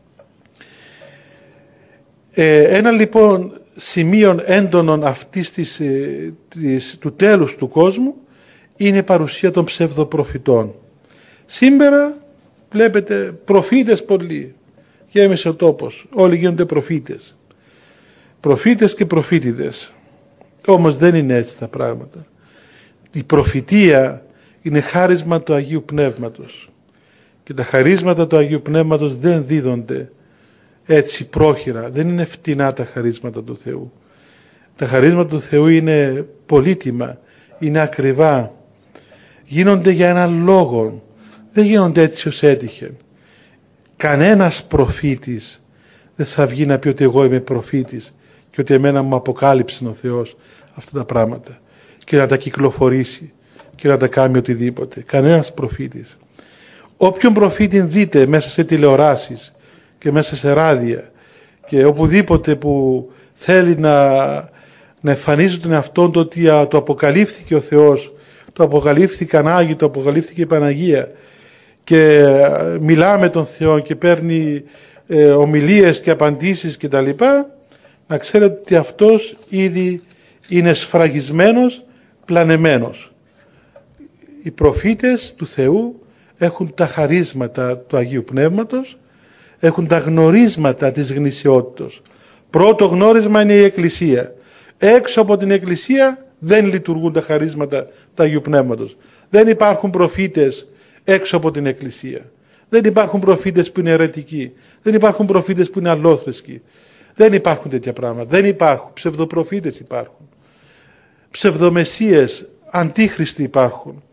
Ένα λοιπόν σημείο έντονων αυτής του τέλους του κόσμου είναι η παρουσία των ψευδοπροφητών. Σήμερα βλέπετε προφήτες πολλοί, γέμισε ο τόπος, όλοι γίνονται προφήτες. Προφήτες και προφήτηδες. Όμως δεν είναι έτσι τα πράγματα. Η προφητεία είναι χάρισμα του Αγίου Πνεύματος. Και τα χαρίσματα του Αγίου Πνεύματος δεν δίδονται έτσι πρόχειρα. Δεν είναι φτηνά τα χαρίσματα του Θεού. Τα χαρίσματα του Θεού είναι πολύτιμα, είναι ακριβά. Γίνονται για έναν λόγο. Δεν γίνονται έτσι ως έτυχε. Κανένας προφήτης δεν θα βγει να πει ότι εγώ είμαι προφήτης και ότι εμένα μου αποκάλυψε ο Θεός αυτά τα πράγματα και να τα κυκλοφορήσει και να τα κάνει οτιδήποτε. Κανένας προφήτης. Όποιον προφήτη δείτε μέσα σε τηλεοράσεις και μέσα σε ράδια και οπουδήποτε που θέλει να εμφανίζει τον εαυτόν του ότι το αποκαλύφθηκε ο Θεός, το αποκαλύφθηκαν Άγιοι, το αποκαλύφθηκε η Παναγία και μιλά με τον Θεό και παίρνει ομιλίες και απαντήσεις και τα λοιπά, να ξέρετε ότι αυτός ήδη είναι σφραγισμένος, πλανεμένος. Οι προφήτες του Θεού έχουν τα χαρίσματα του Αγίου Πνεύματος, έχουν τα γνωρίσματα της γνησιότητος. Πρώτο γνώρισμα είναι η Εκκλησία. Έξω από την Εκκλησία δεν λειτουργούν τα χαρίσματα του Αγίου Πνεύματος. Δεν υπάρχουν προφήτες έξω από την Εκκλησία. Δεν υπάρχουν προφήτες που είναι αιρετικοί. Δεν υπάρχουν προφήτες που είναι αλλόθρησκοι. Δεν υπάρχουν τέτοια πράγματα. Δεν υπάρχουν. Ψευδοπροφήτες υπάρχουν. Ψευδομεσσίες, αντίχριστοι υπάρχουν.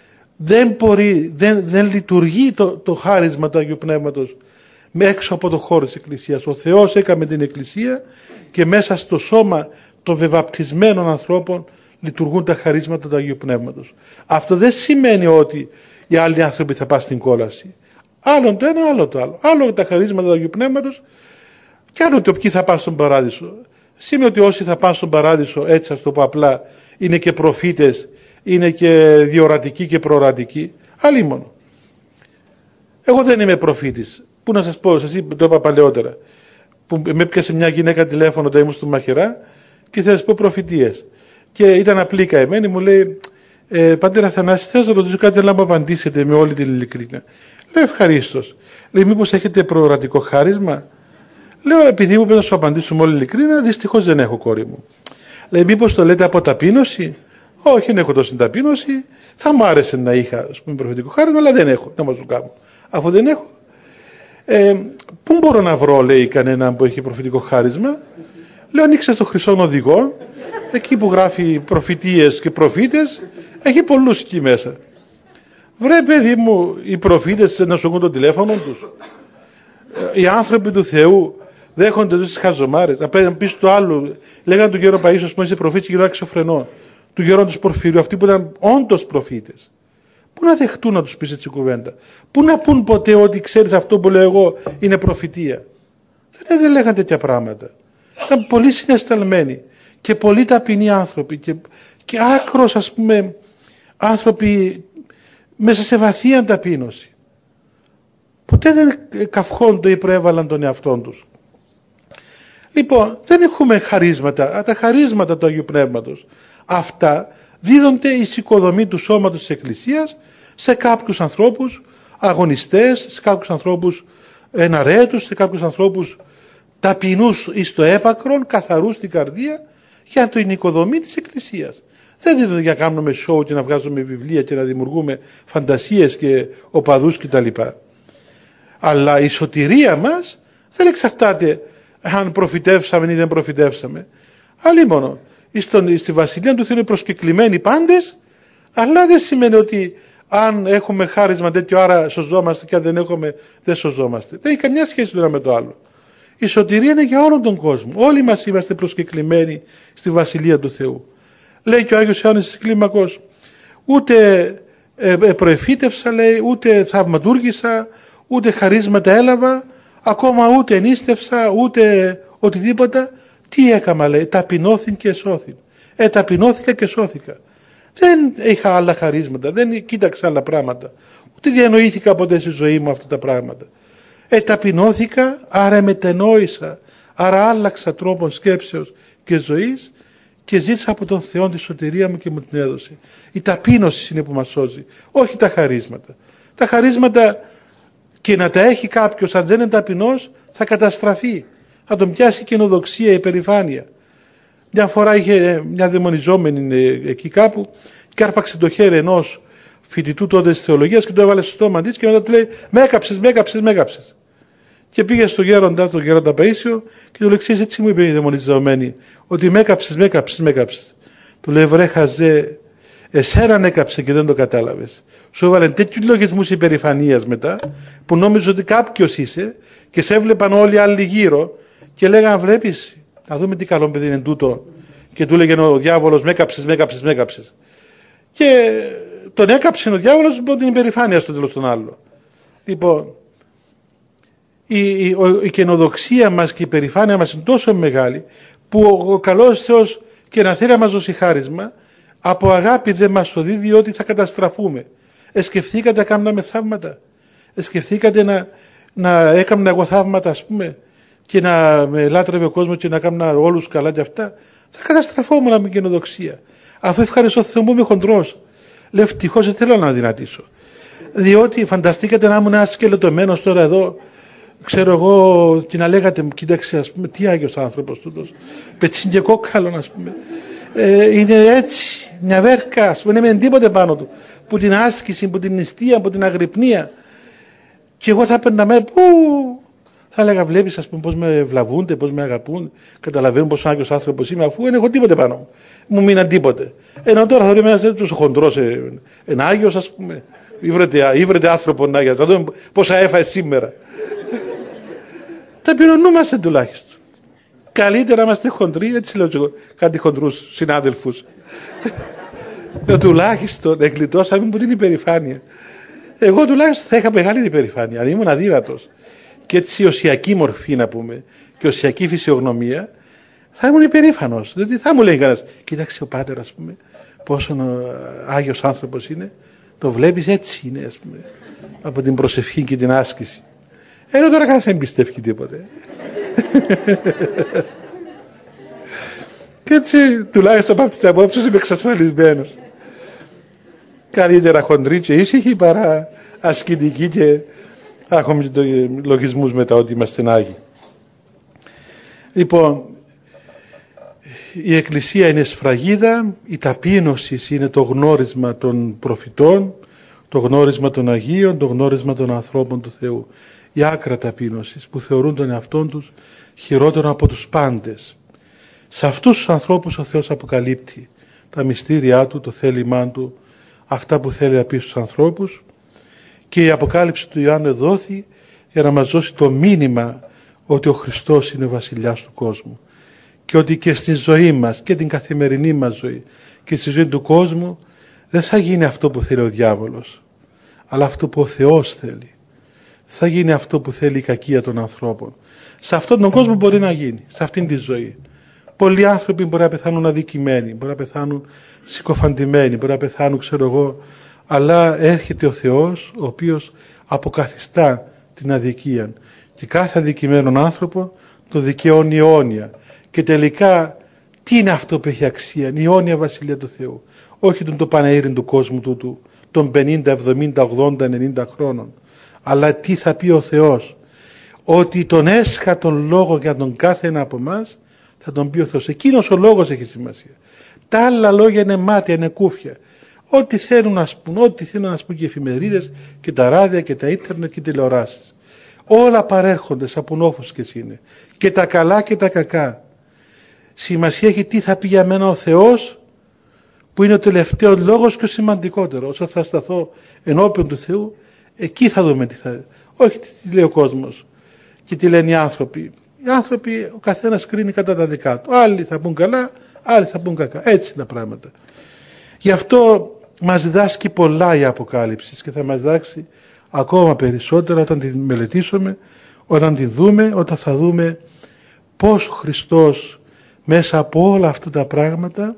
Δεν λειτουργεί το χάρισμα του Αγίου Πνεύματος έξω από το χώρο της Εκκλησίας. Ο Θεός έκαμε την Εκκλησία και μέσα στο σώμα των βεβαπτισμένων ανθρώπων λειτουργούν τα χαρίσματα του Αγίου Πνεύματος. Αυτό δεν σημαίνει ότι οι άλλοι άνθρωποι θα πάνε στην κόλαση. Άλλο το ένα, άλλο το άλλο. Άλλο τα χαρίσματα του Αγίου Πνεύματος και άλλο το ποιοι θα πάνε στον Παράδεισο. Σημαίνει ότι όσοι θα πάνε στον Παράδεισο, έτσι ας το πω απλά, είναι και προφήτες, είναι και διορατικοί και προορατικοί. Αλλήμον. Εγώ δεν είμαι προφήτης. Πού να σας πω, σας το είπα παλαιότερα, που με έπιασε μια γυναίκα τηλέφωνο όταν ήμουν στο Μαχαιρά και θα σας πω προφητείες. Και ήταν απλή καημένη, μου λέει, πατέρα Θανάση, θέλω να ρωτήσω κάτι, αλλά μου απαντήσετε με όλη την ειλικρίνεια. Λέω, ευχαρίστως. Λέει, μήπως έχετε προορατικό χάρισμα? Λέω, επειδή μου πρέπει να σου απαντήσω με όλη ειλικρίνεια, δυστυχώς δεν έχω, κόρη μου. Λέει, μήπως το λέτε από ταπείνωση? Όχι, δεν έχω τόση ταπείνωση. Θα μου άρεσε να είχα, ας πούμε, προφητικό χάρισμα, αλλά δεν έχω. Να μας το κάνω. Αφού δεν έχω, πού μπορώ να βρω, λέει, κανέναν που έχει προφητικό χάρισμα? Λέω, ανοίξτε το Χρυσόν Οδηγό, εκεί που γράφει προφητείες και προφήτες, έχει πολλούς εκεί μέσα. Βρε παιδί μου, οι προφήτες να σου έχουν το τηλέφωνο τους. Οι άνθρωποι του Θεού δέχονται τόσες χαζομάρες. Απέναντι πίσω του άλλου, λέγανε του γέρο Παΐσιος που είσαι προφήτης και γέρο Αξιοφρενό, του γέροντος Πορφύριου, αυτοί που ήταν όντως προφήτες. Πού να δεχτούν να τους πεις έτσι κουβέντα? Πού να πούν ποτέ ότι ξέρεις αυτό που λέω εγώ είναι προφητεία? Δεν λέγανε τέτοια πράγματα. Ήταν πολύ συναισθαλμένοι και πολύ ταπεινοί άνθρωποι και άκρος, ας πούμε, άνθρωποι μέσα σε βαθία ταπείνωση. Ποτέ δεν καυχόντο ή προέβαλαν τον εαυτόν τους. Λοιπόν, δεν έχουμε χαρίσματα. Τα χαρίσματα του Αγίου Πνεύματος, αυτά δίδονται η οικοδομή του σώματος της Εκκλησίας σε κάποιους ανθρώπους αγωνιστές, σε κάποιους ανθρώπους εναρέτους, σε κάποιους ανθρώπους ταπεινούς εις το έπακρον, καθαρούς στην καρδία, για την οικοδομή της Εκκλησίας. Δεν δίνονται για να κάνουμε σοου και να βγάζουμε βιβλία και να δημιουργούμε φαντασίες και οπαδούς κτλ. Αλλά η σωτηρία μας δεν εξαρτάται αν προφητεύσαμε ή δεν προφητεύσαμε. Αλλήμωνο. Στη Βασιλεία του Θεού είναι προσκεκλημένοι πάντες, αλλά δεν σημαίνει ότι αν έχουμε χάρισμα τέτοιο άρα σωζόμαστε και αν δεν έχουμε δεν σωζόμαστε. Δεν έχει καμιά σχέση το ένα με το άλλο. Η σωτηρία είναι για όλον τον κόσμο. Όλοι μας είμαστε προσκεκλημένοι στη Βασιλεία του Θεού. Λέει και ο Άγιος Ιωάννης της Κλίμακος, ούτε προεφήτευσα, λέει, ούτε θαυματούργησα, ούτε χαρίσματα έλαβα, ακόμα ούτε ενίστευσα, ούτε οτιδήποτε. Τι έκαμα, λέει, ταπεινώθην και σώθην. Ταπεινώθηκα και σώθηκα. Δεν είχα άλλα χαρίσματα, δεν κοίταξα άλλα πράγματα. Ούτε διανοήθηκα ποτέ στη ζωή μου αυτά τα πράγματα. Ταπεινώθηκα, άρα μετενόησα, άρα άλλαξα τρόπον σκέψεως και ζωής και ζήτησα από τον Θεό τη σωτηρία μου και μου την έδωσε. Η ταπείνωση είναι που μας σώζει, όχι τα χαρίσματα. Τα χαρίσματα Και να τα έχει κάποιος, αν δεν είναι ταπεινός, θα καταστραφεί. Θα τον πιάσει καινοδοξία, υπερηφάνεια. Μια φορά είχε μια δαιμονιζόμενη εκεί κάπου και άρπαξε το χέρι ενός φοιτητού τότε της θεολογίας και το έβαλε στο στόμα της και μετά του λέει «Με έκαψες». Και πήγε στον γέροντα Παΐσιο και του λέει «Έτσι μου είπε η δαιμονιζόμενη, ότι με έκαψες». Του λέει «Βρε χαζέ, εσέναν έκαψε και δεν το κατάλαβες. Σου έβαλε τέτοιους λογισμούς υπερηφανίας μετά που νόμιζε ότι κάποιος είσαι και σε έβλεπαν όλοι οι άλλοι γύρω και λέγαν βλέπεις, να δούμε τι καλό παιδί είναι τούτο». Και του λέγε ο διάβολος «Με έκαψες». Και τον έκαψε ο διάβολος από την υπερηφάνεια στο τέλος των άλλων. Λοιπόν, η καινοδοξία μας και η υπερηφάνεια μας είναι τόσο μεγάλη που ο καλός Θεός και να θέλει να μας δώσει χάρισμα, από αγάπη δεν μας το δει, διότι θα καταστραφούμε. Σκεφτήκατε να κάνουμε θαύματα. Σκεφτήκατε να έκανα εγώ θαύματα, ας πούμε, και να με λάτρευε ο κόσμος και να κάνα όλους καλά και αυτά. Θα καταστραφόμουν με καινοδοξία. Αφού ευχαριστώ Θεό μου είμαι χοντρός. Λέω ευτυχώς δεν θέλω να δυνατήσω. Διότι φανταστήκατε να ήμουν ένας σκελετωμένος τώρα εδώ, ξέρω εγώ, και να λέγατε, κοίταξε, ας πούμε, τι άγιος άνθρωπος τούτος, πετσίν και κόκκαλον, ας πούμε. Είναι έτσι, μια βέρκα, ας πούμε, δεν είναι τίποτε πάνω του. Που την άσκηση, που την νηστεία, που την αγρυπνία. Και εγώ θα έπαιρνα με, θα έλεγα, βλέπεις, ας πούμε, πώς με βλαβούνται, πώς με αγαπούν, καταλαβαίνουν πόσο άγιος άνθρωπος είμαι, αφού δεν έχω τίποτε πάνω μου. Μου μείναν τίποτε. Ενώ τώρα θα δούμε ένας τέτοιος χοντρός, ένα άγιος, ας πούμε. Ήβρετε άνθρωπο να για, θα δούμε πόσα έφαγε σήμερα. Ταπεινωνούμαστε τουλάχιστον. Καλύτερα να είμαστε χοντροί, έτσι λέω εγώ, κάτι χοντρούς συνάδελφους. Τουλάχιστον εγκλιτώσαμε από την υπερηφάνεια. Εγώ τουλάχιστον θα είχα μεγάλη υπερηφάνεια, αν ήμουν αδύνατος. Και έτσι οσιακή μορφή να πούμε, και οσιακή φυσιογνωμία, θα ήμουν υπερήφανος. Δηλαδή θα μου λέει κανένας, κοίταξε ο πάτερ, ας πούμε, πόσο άγιος άνθρωπος είναι. Το βλέπεις, έτσι είναι, ας πούμε, από την προσευχή και την άσκηση. Ενώ τώρα κανένας δεν πιστεύει τίποτε. Και έτσι τουλάχιστον από τις απόψεις είμαι εξασφαλισμένος. Καλύτερα χοντρή και ήσυχη παρά ασκητική και έχουμε λογισμούς μετά ότι είμαστε Άγιοι. Λοιπόν, η Εκκλησία είναι σφραγίδα, η ταπείνωση είναι το γνώρισμα των προφητών, το γνώρισμα των Αγίων, το γνώρισμα των ανθρώπων του Θεού. Η άκρα ταπείνωσης που θεωρούν τον εαυτόν τους χειρότερο από τους πάντες. Σε αυτούς τους ανθρώπους ο Θεός αποκαλύπτει τα μυστήριά Του, το θέλημά Του, αυτά που θέλει να πει στους ανθρώπους, και η αποκάλυψη του Ιωάννου δόθη για να μας δώσει το μήνυμα ότι ο Χριστός είναι ο βασιλιάς του κόσμου και ότι και στη ζωή μας και την καθημερινή μας ζωή και στη ζωή του κόσμου δεν θα γίνει αυτό που θέλει ο διάβολος, αλλά αυτό που ο Θεός θέλει. Θα γίνει αυτό που θέλει η κακία των ανθρώπων. Σε αυτόν τον κόσμο μπορεί να γίνει, σε αυτήν τη ζωή. Πολλοί άνθρωποι μπορεί να πεθάνουν αδικημένοι, μπορεί να πεθάνουν συκοφαντημένοι, μπορεί να πεθάνουν, ξέρω εγώ, αλλά έρχεται ο Θεός, ο οποίος αποκαθιστά την αδικία και κάθε αδικημένον άνθρωπο το δικαιώνει αιώνια. Και τελικά τι είναι αυτό που έχει αξία? Η αιώνια βασιλεία του Θεού. Όχι το παναήριν του κόσμου τούτου των 50, 70, 80, 90 χρόνων. Αλλά τι θα πει ο Θεός? Ότι τον έσχατον λόγο για τον κάθε ένα από εμάς θα τον πει ο Θεός. Εκείνος ο λόγος έχει σημασία. Τα άλλα λόγια είναι μάτια, είναι κούφια. Ό,τι θέλουν να σπούν, ό,τι θέλουν να σπούν και οι εφημερίδες και τα ράδια και τα ίντερνετ και οι τηλεοράσεις. Όλα παρέρχονται σαν πουνόφουσκες είναι. Και τα καλά και τα κακά. Σημασία έχει τι θα πει για μένα ο Θεός, που είναι ο τελευταίος λόγος και ο σημαντικότερο. Όσο θα σταθώ ενώπιον του Θεού, εκεί θα δούμε τι θα... Όχι τι λέει ο κόσμος και τι λένε οι άνθρωποι. Οι άνθρωποι, ο καθένας κρίνει κατά τα δικά του. Άλλοι θα πούν καλά, άλλοι θα πούν κακά. Έτσι είναι τα πράγματα. Γι' αυτό μας διδάσκει πολλά η Αποκάλυψη και θα μας διδάξει ακόμα περισσότερα όταν την μελετήσουμε, όταν την δούμε, όταν θα δούμε πώς ο Χριστός μέσα από όλα αυτά τα πράγματα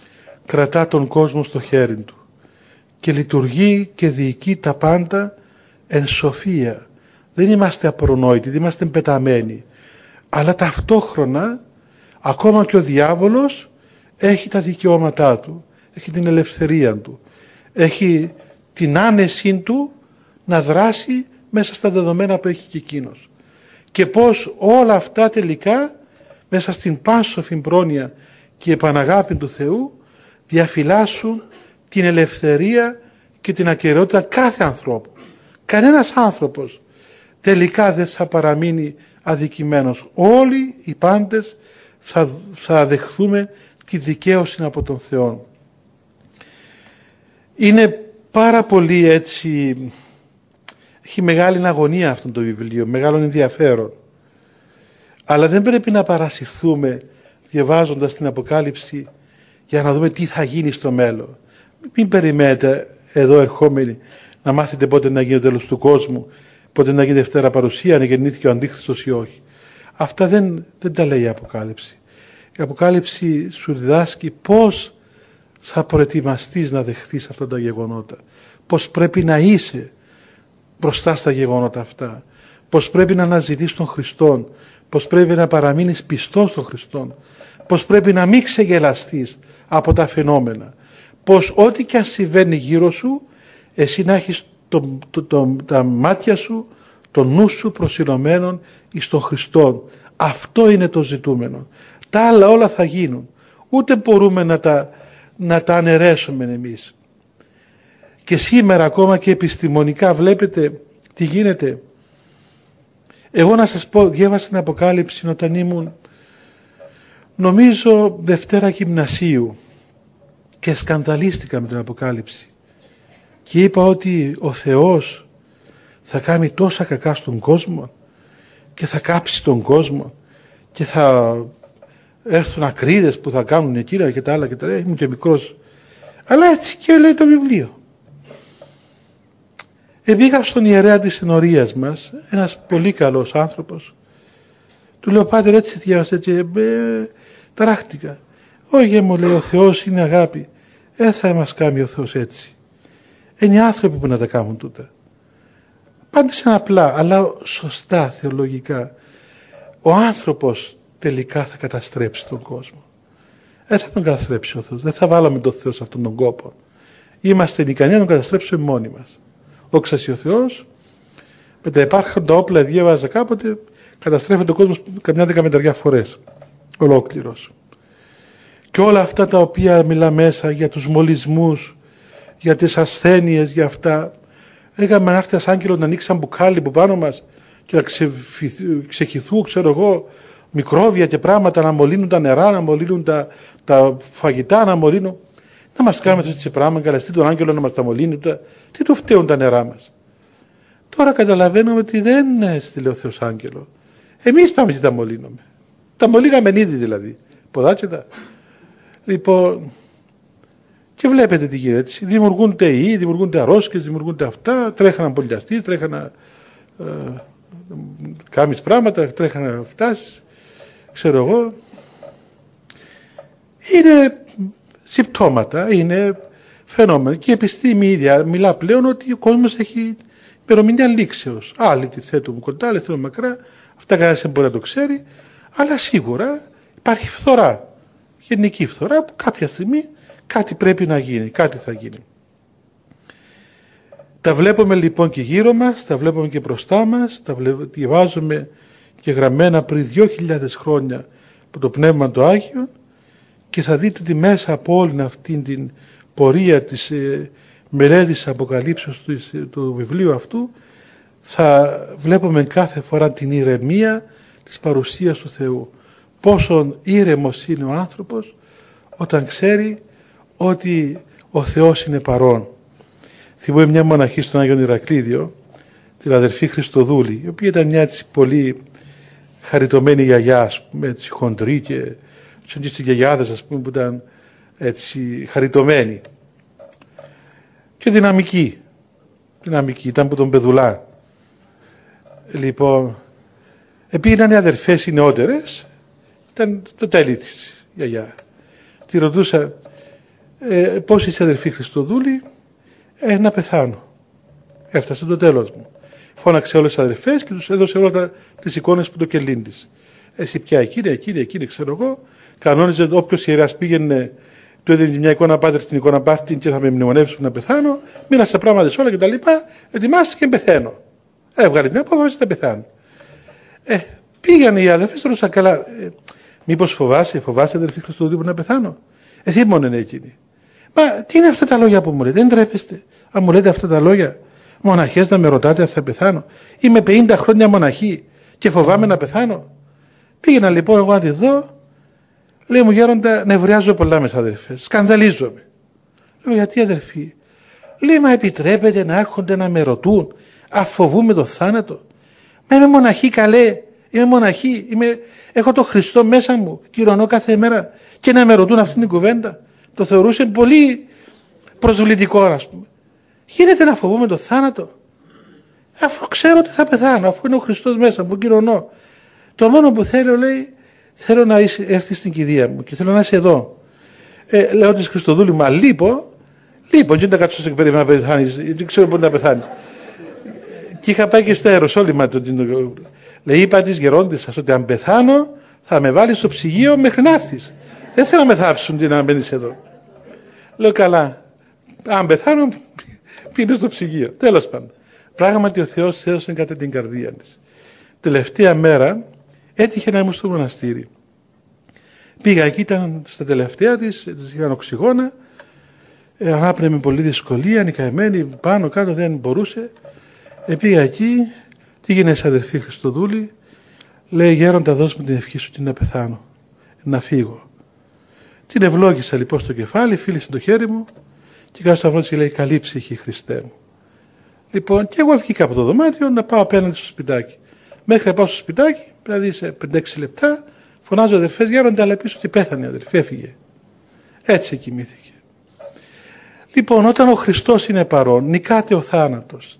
κρατά τον κόσμο στο χέρι του και λειτουργεί και διοικεί τα πάντα εν σοφία. Δεν είμαστε απρονόητοι, δεν είμαστε πεταμένοι, αλλά ταυτόχρονα ακόμα και ο διάβολος έχει τα δικαιώματά του, έχει την ελευθερία του, έχει την άνεση του να δράσει μέσα στα δεδομένα που έχει και εκείνος. Και πώς όλα αυτά τελικά μέσα στην πάσοφη πρόνοια και επαναγάπη του Θεού διαφυλάσσουν την ελευθερία και την ακεραιότητα κάθε ανθρώπου. Κανένας άνθρωπος τελικά δεν θα παραμείνει αδικημένος. Όλοι οι πάντες θα δεχθούμε τη δικαίωση από τον Θεό. Είναι πάρα πολύ έτσι, έχει μεγάλη αγωνία αυτό το βιβλίο, μεγάλο ενδιαφέρον. Αλλά δεν πρέπει να παρασυρθούμε διαβάζοντας την Αποκάλυψη για να δούμε τι θα γίνει στο μέλλον. Μην περιμένετε εδώ ερχόμενοι να μάθετε πότε να γίνει το τέλος του κόσμου, πότε να γίνει Δευτέρα Παρουσία, αν γεννήθηκε ο Αντίχριστος ή όχι. Αυτά δεν τα λέει η Αποκάλυψη. Η Αποκάλυψη σου διδάσκει πώς θα προετοιμαστείς να δεχθείς αυτά τα γεγονότα. Πώς πρέπει να είσαι μπροστά στα γεγονότα αυτά. Πώς πρέπει να αναζητείς τον Χριστόν. Πώς πρέπει να παραμείνεις πιστός στον Χριστόν. Πώς πρέπει να μην ξεγελαστείς από τα φαινόμενα. Πώς ό,τι και αν συμβαίνει γύρω σου, εσύ να έχεις τα μάτια σου, το νου σου προσιλωμένον εις τον Χριστόν. Αυτό είναι το ζητούμενο. Τα άλλα όλα θα γίνουν. Ούτε μπορούμε να τα αναιρέσουμε εμείς. Και σήμερα ακόμα και επιστημονικά βλέπετε τι γίνεται. Εγώ να σας πω, διάβασα την Αποκάλυψη όταν ήμουν νομίζω Δευτέρα Γυμνασίου και σκανδαλίστηκα με την Αποκάλυψη και είπα ότι ο Θεός θα κάνει τόσα κακά στον κόσμο και θα κάψει τον κόσμο και θα έρθουν ακρίδες που θα κάνουν εκείνα και τα άλλα και τα άλλα. Ήμουν και μικρός, αλλά έτσι και λέει το βιβλίο. Πήγα στον ιερέα της ενορίας μας, ένας πολύ καλός άνθρωπος. Του λέω, πάτερ, έτσι διάβασα και ταράχτηκα. Όχι, μου λέει, ο Θεός είναι αγάπη. Θα μας κάνει ο Θεός έτσι. Είναι οι άνθρωποι που να τα κάνουν τούτα. Απάντησαν απλά, αλλά σωστά θεολογικά. Ο άνθρωπος τελικά θα καταστρέψει τον κόσμο. Θα τον καταστρέψει ο Θεός. Δεν θα βάλαμε τον Θεό σε αυτόν τον κόπο. Είμαστε ικανοί να τον καταστρέψουμε μόνοι μας. Δόξα ο Θεός, με τα υπάρχοντα όπλα διέβαζα κάποτε, καταστρέφεται ο κόσμος καμιά 15 φορές ολόκληρος. Και όλα αυτά τα οποία μιλά μέσα για τους μολυσμούς, για τις ασθένειες, για αυτά, έκαμε να έρθει ένας άγγελος να ανοίξει ένα μπουκάλι που πάνω μας και να ξεχυθούν, ξέρω εγώ, μικρόβια και πράγματα, να μολύνουν τα νερά, να μολύνουν τα φαγητά, να μολύνουν. Να μας κάνουμε έτσι πράγμα, καλεστεί τον άγγελο να μας τα μολύνει, τι του φταίουν τα νερά μας. Τώρα καταλαβαίνουμε ότι δεν έστειλε ο Θεός άγγελο. Εμείς πάμε και τα μολύνουμε. Τα μολύναμε ήδη δηλαδή. Ποδάτσετα. Λοιπόν, και βλέπετε τι γίνεται. Δημιουργούνται ιοί, δημιουργούνται αρρώσκες, δημιουργούνται αυτά. Τρέχανε να πολιαστείς, τρέχανε να κάνεις πράγματα, τρέχανε να φτάσεις. Ξέρω εγώ. Είναι συμπτώματα, είναι φαινόμενα. Και η επιστήμη ίδια μιλά πλέον ότι ο κόσμος έχει ημερομηνία λήξεως. Άλλοι τη θέτουν κοντά, άλλοι θέλουν μακρά. Αυτά κανένας δεν μπορεί να το ξέρει. Αλλά σίγουρα υπάρχει φθορά. Γενική φθορά που κάποια στιγμή κάτι πρέπει να γίνει, κάτι θα γίνει. Τα βλέπουμε λοιπόν και γύρω μας, τα βλέπουμε και μπροστά μας, τα διαβάζουμε και γραμμένα πριν 2.000 χρόνια από το Πνεύμα το Άγιο και θα δείτε ότι μέσα από όλη αυτή την πορεία της μελέτης αποκαλύψεως του βιβλίου αυτού θα βλέπουμε κάθε φορά την ηρεμία της παρουσίας του Θεού. Πόσο ήρεμος είναι ο άνθρωπος όταν ξέρει ότι ο Θεός είναι παρόν. Θυμούμαι μια μοναχή στον Άγιον Ηρακλήδιο, την αδερφή Χριστοδούλη, η οποία ήταν μια έτσι πολύ χαριτωμένη γιαγιά, ας πούμε, έτσι χοντρή και στις γιαγιάδες, ας πούμε, που ήταν έτσι χαριτωμένη και δυναμική. Ήταν που τον πεδουλά. Λοιπόν, επειδή ήταν οι αδερφές οι νεότερες, ήταν το τέλει της γιαγιά. Τη ρωτούσα, πώς είσαι αδερφή Χριστοδούλη? Να πεθάνω. Έφτασε το τέλος μου. Φώναξε όλες τις αδερφές και τους έδωσε όλα τις εικόνες που το κελίν της. Εσύ πια εκείνη, ξέρω εγώ. Κανόνιζε όποιος ιεράς πήγαινε, του έδινε μια εικόνα πάτερ στην εικόνα πάρτιν και θα με μνημονεύσουν να πεθάνω. Μείνασα πράγματα σε όλα και τα λοιπά. Ετοιμάστηκε και πεθαίνω. Έβγαλε μια απόφαση να πεθάνει. Πήγανε οι αδελφές, ρωτήσαν, καλά, μήπως φοβάσαι αδελφή Χριστοδούλου που να πεθάνω? Εσύ μόνο είναι εκείνη. Μα τι είναι αυτά τα λόγια που μου λέτε? Δεν τρέπεστε? Αν μου λέτε αυτά τα λόγια, μοναχές, να με ρωτάτε αν θα πεθάνω? Είμαι 50 χρόνια μοναχή και φοβάμαι να πεθάνω? Πήγαινα λοιπόν εγώ να τη δω. Λέει μου, γέροντα, νευριάζω πολλά με τις αδελφές, σκανδαλίζομαι. Λέω, γιατί αδελφοί? Λέει, μα επιτρέπεται να έρχονται να με ρωτούν, αφοβούμε το θάνατο? Μα είμαι μοναχή, καλέ, είμαι μοναχή, έχω τον Χριστό μέσα μου, κυρωνώ κάθε μέρα, και να με ρωτούν αυτήν την κουβέντα? Το θεωρούσε πολύ προσβλητικό, ας πούμε. Γίνεται να φοβούμε το θάνατο? Αφού ξέρω ότι θα πεθάνω, αφού είναι ο Χριστός μέσα μου, κυρωνώ. Το μόνο που θέλω, λέει, θέλω να έρθει στην κηδεία μου και θέλω να είσαι εδώ. Λέω της Χριστοδούλου, μα λείπω, και δεν τα κάτσω σε περίμενα να πεθάνεις, δεν ξέρω πότε να πεθάνεις. Και είχα πάει και στα Ιεροσόλυμα. Λέει, είπα της γερόντισσας σας ότι αν πεθάνω θα με βάλει στο ψυγείο μέχρι να έρθεις. Δεν θέλω να με θάψουν τι να μπαίνεις εδώ. Λέω, καλά, αν πεθάνω πίνω στο ψυγείο. Τέλος πάντων. Πράγματι ο Θεός της έδωσε κατά την καρδία της. Τελευταία μέρα έτυχε να ήμουν στο μοναστήρι. Πήγα εκεί, ήταν στα τελευταία της είχαν οξυγόνα, ανάπνεε με πολύ δυσκολία, νικαεμένη, πάνω κάτω, δεν μπορούσε. Πήγα εκεί, τι γίνεσαι αδερφή Χριστοδούλη? Λέει, γέροντα, δώσ' μου την ευχή σου τι να πεθάνω, να φύγω. Την ευλόγησα λοιπόν στο κεφάλι, φίλησε το χέρι μου και κάνω σταυρό και λέει, καλή ψυχή Χριστέ μου. Λοιπόν, και εγώ βγήκα από το δωμάτιο να πάω απέναντι στο σπιτάκι. Μέχρι να πάω στο σπιτάκι, δηλαδή σε 5-6 λεπτά, φωνάζω αδερφές, γέροντα, αλλά πίσω ότι πέθανε η αδερφή, έφυγε. Έτσι κοιμήθηκε. Λοιπόν, όταν ο Χριστός είναι παρόν, νικάται ο θάνατος.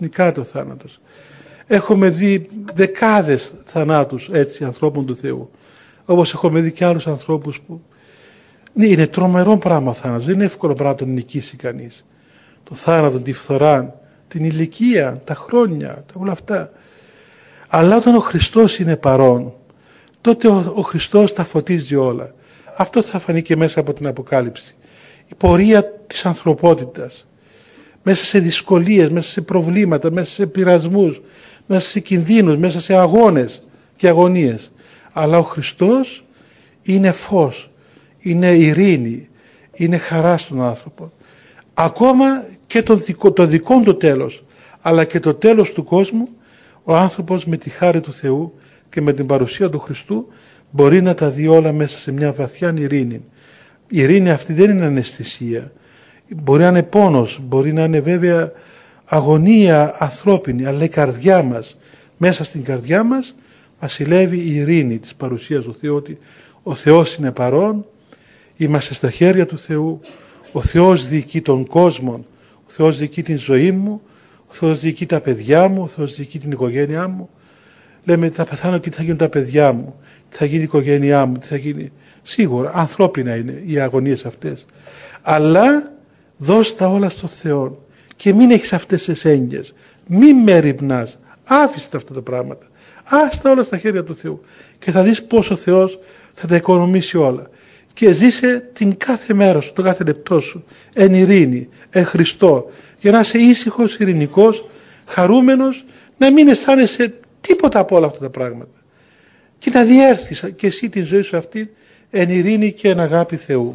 Έχουμε δει δεκάδες θανάτους έτσι ανθρώπων του Θεού. Όπως έχουμε δει και άλλους ανθρώπους που είναι τρομερό πράγμα ο θάνατος. Δεν είναι εύκολο πράγμα να τον νικήσει κανείς. Το θάνατο, τη φθορά, την ηλικία, τα χρόνια, όλα αυτά. Αλλά όταν ο Χριστός είναι παρόν, τότε ο Χριστός τα φωτίζει όλα. Αυτό θα φανεί και μέσα από την Αποκάλυψη. Η πορεία της ανθρωπότητας, μέσα σε δυσκολίες, μέσα σε προβλήματα, μέσα σε πειρασμούς, μέσα σε κινδύνους, μέσα σε αγώνες και αγωνίες. Αλλά ο Χριστός είναι φως, είναι ειρήνη, είναι χαρά στον άνθρωπο. Ακόμα και το δικό του τέλος, αλλά και το τέλος του κόσμου, ο άνθρωπος με τη χάρη του Θεού και με την παρουσία του Χριστού μπορεί να τα δει όλα μέσα σε μια βαθιά ειρήνη. Η ειρήνη αυτή δεν είναι αναισθησία. Μπορεί να είναι πόνος, μπορεί να είναι βέβαια αγωνία ανθρώπινη, αλλά η καρδιά μας, μέσα στην καρδιά μας βασιλεύει η ειρήνη της παρουσίας του Θεού, ότι ο Θεός είναι παρόν, είμαστε στα χέρια του Θεού, ο Θεός διοικεί τον κόσμο, ο Θεός διοικεί την ζωή μου, ο Θεός διοικεί τα παιδιά μου, ο Θεός διοικεί την οικογένειά μου. Λέμε, θα πεθάνω και τι θα γίνουν τα παιδιά μου, τι θα γίνει η οικογένειά μου, τι θα γίνει. Σίγουρα ανθρώπινα είναι οι αγωνίες αυτές, αλλά δώσ' τα όλα στο Θεό και μην έχεις αυτές τις έννοιες, μην μεριμνάς, άφησε αυτά τα πράγματα, άστα όλα στα χέρια του Θεού και θα δεις πως ο Θεός θα τα οικονομήσει όλα. Και ζήσε την κάθε μέρα σου, το κάθε λεπτό σου εν ειρήνη, εν Χριστώ, για να είσαι ήσυχος, ειρηνικός, χαρούμενος, να μην αισθάνεσαι τίποτα από όλα αυτά τα πράγματα και να διέρθεις και εσύ την ζωή σου αυτή εν ειρήνη και εν αγάπη Θεού.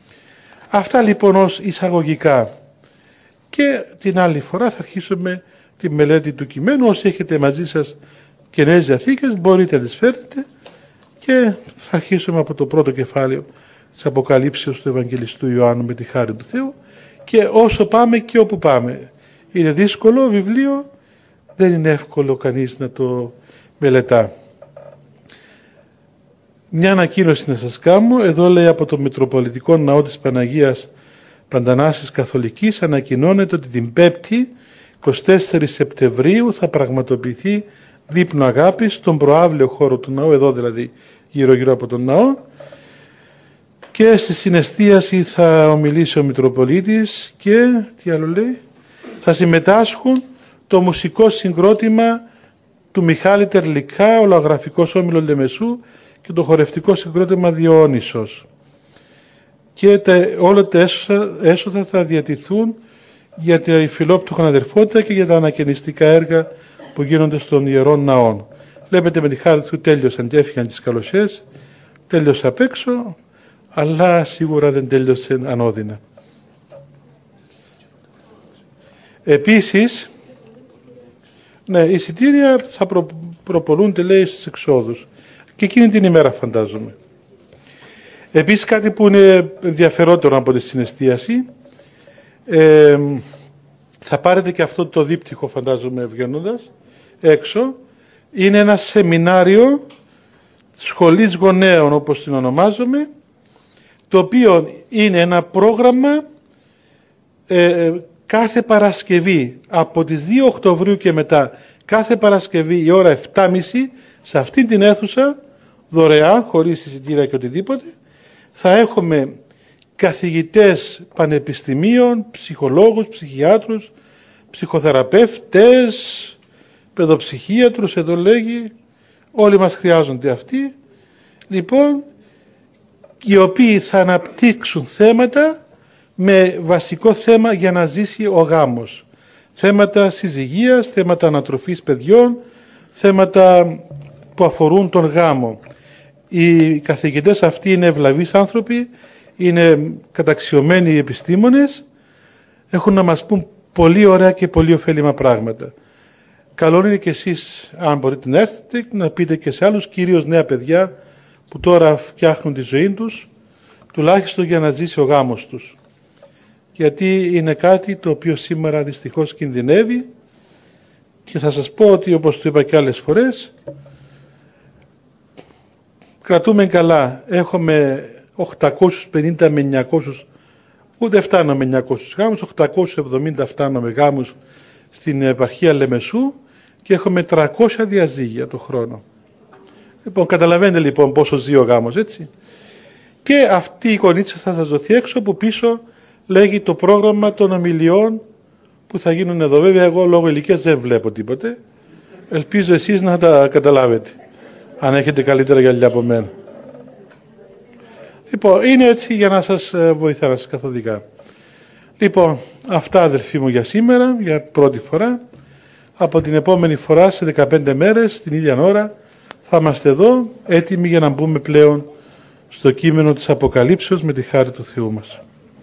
Αυτά λοιπόν ως εισαγωγικά, και την άλλη φορά θα αρχίσουμε τη μελέτη του κειμένου. Όσοι έχετε μαζί σας Καινές Διαθήκες μπορείτε να τις φέρετε και θα αρχίσουμε από το πρώτο κεφάλαιο της Αποκαλύψεως του Ευαγγελιστού Ιωάννου με τη χάρη του Θεού, και όσο πάμε και όπου πάμε. Είναι δύσκολο βιβλίο, δεν είναι εύκολο κανείς να το μελετά. Μια ανακοίνωση να σας κάνω. Εδώ λέει, από το Μητροπολιτικό Ναό της Παναγίας Παντανάσης Καθολικής ανακοινώνεται ότι την 5η 24 Σεπτεμβρίου θα πραγματοποιηθεί δείπνο αγάπης στον προαύλαιο χώρο του ναού, εδώ δηλαδή γύρω από τον ναό, και στη συναισθίαση θα ομιλήσει ο Μητροπολίτης και τι άλλο λέει, θα συμμετάσχουν το μουσικό συγκρότημα του Μιχάλη Τερλικά, ο λαογραφικός όμιλος Λεμεσού και το χορευτικό συγκρότημα Διονύσος, και όλα τα έσοδα θα διατηθούν για τη φιλόπτωχη αδερφότητα και για τα ανακαινιστικά έργα που γίνονται στον Ιερών Ναών. Βλέπετε, με τη χάρη του τέλειωσαν και έφυγαν τις καλοσιές, τέλειωσε απ' έξω, αλλά σίγουρα δεν τέλειωσε ανώδυνα. Επίσης, ναι, εισιτήρια θα προπολούνται, λέει, στις εξόδους και εκείνη την ημέρα, φαντάζομαι. Επίσης, κάτι που είναι ενδιαφερότερο από τη συναισθίαση, θα πάρετε και αυτό το δίπτυχο, φαντάζομαι, βγαίνοντας έξω. Είναι ένα σεμινάριο σχολής γονέων, όπως την ονομάζομαι, το οποίο είναι ένα πρόγραμμα κάθε Παρασκευή από τις 2 Οκτωβρίου και μετά, κάθε Παρασκευή η ώρα 7.30 σε αυτή την αίθουσα, δωρεάν, χωρίς εισιτήρια και οτιδήποτε, θα έχουμε καθηγητές πανεπιστημίων, ψυχολόγους, ψυχιάτρους, ψυχοθεραπεύτες, παιδοψυχίατρους, εδώ λέγει, όλοι μας χρειάζονται αυτοί, λοιπόν, οι οποίοι θα αναπτύξουν θέματα με βασικό θέμα για να ζήσει ο γάμος. Θέματα συζυγίας, θέματα ανατροφής παιδιών, θέματα που αφορούν τον γάμο. Οι καθηγητές αυτοί είναι ευλαβείς άνθρωποι, είναι καταξιωμένοι επιστήμονες, έχουν να μας πούν πολύ ωραία και πολύ ωφέλιμα πράγματα. Καλό είναι και εσείς, αν μπορείτε να έρθετε, να πείτε και σε άλλους, κυρίως νέα παιδιά που τώρα φτιάχνουν τη ζωή τους, τουλάχιστον για να ζήσει ο γάμος τους. Γιατί είναι κάτι το οποίο σήμερα δυστυχώς κινδυνεύει, και θα σας πω ότι, όπως το είπα και άλλες φορές, κρατούμε καλά. Έχουμε 850 με 900, ούτε φτάνουμε 900 γάμους, 870 φτάνουμε γάμους στην επαρχία Λεμεσού και έχουμε 300 διαζύγια το χρόνο. Λοιπόν, καταλαβαίνετε λοιπόν πόσο ζει ο γάμος, έτσι. Και αυτή η εικονίτσα θα σας δοθεί έξω, που πίσω λέγει το πρόγραμμα των ομιλιών που θα γίνουν εδώ. Βέβαια, εγώ λόγω ηλικίας δεν βλέπω τίποτε. Ελπίζω εσείς να τα καταλάβετε, αν έχετε καλύτερα γυαλιά από μένα. Λοιπόν, είναι έτσι για να σας βοηθά, να σας καθοδικά. Λοιπόν, αυτά, αδελφοί μου, για σήμερα, για πρώτη φορά. Από την επόμενη φορά, σε 15 μέρες, την ίδια ώρα, θα είμαστε εδώ, έτοιμοι για να μπούμε πλέον στο κείμενο της Αποκαλύψεως με τη χάρη του Θεού μας.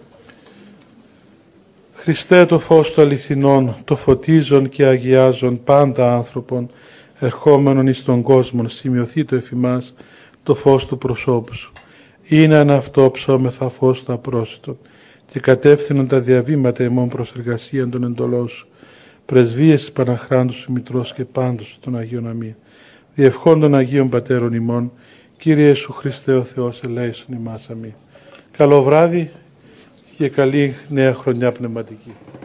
Χριστέ, το φως του αληθινών, το φωτίζον και αγιάζον πάντα άνθρωπον, ερχόμενον εις τον κόσμο, σημειωθεί το εφημάς το φως του προσώπου σου. Είναι αν αυτό ψώμεθα φως του απρόσιτον και κατεύθυνον τα διαβήματα ημών προς εργασίαν των εντολών σου. Πρεσβείες της Παναχράντου σου Μητρός και πάντως των Αγίων Αμήν. Διευχών των Αγίων Πατέρων ημών, Κύριε Ιησού Χριστέ ο Θεός, ελέησον ημάς. Αμήν. Καλό βράδυ και καλή νέα χρονιά πνευματική.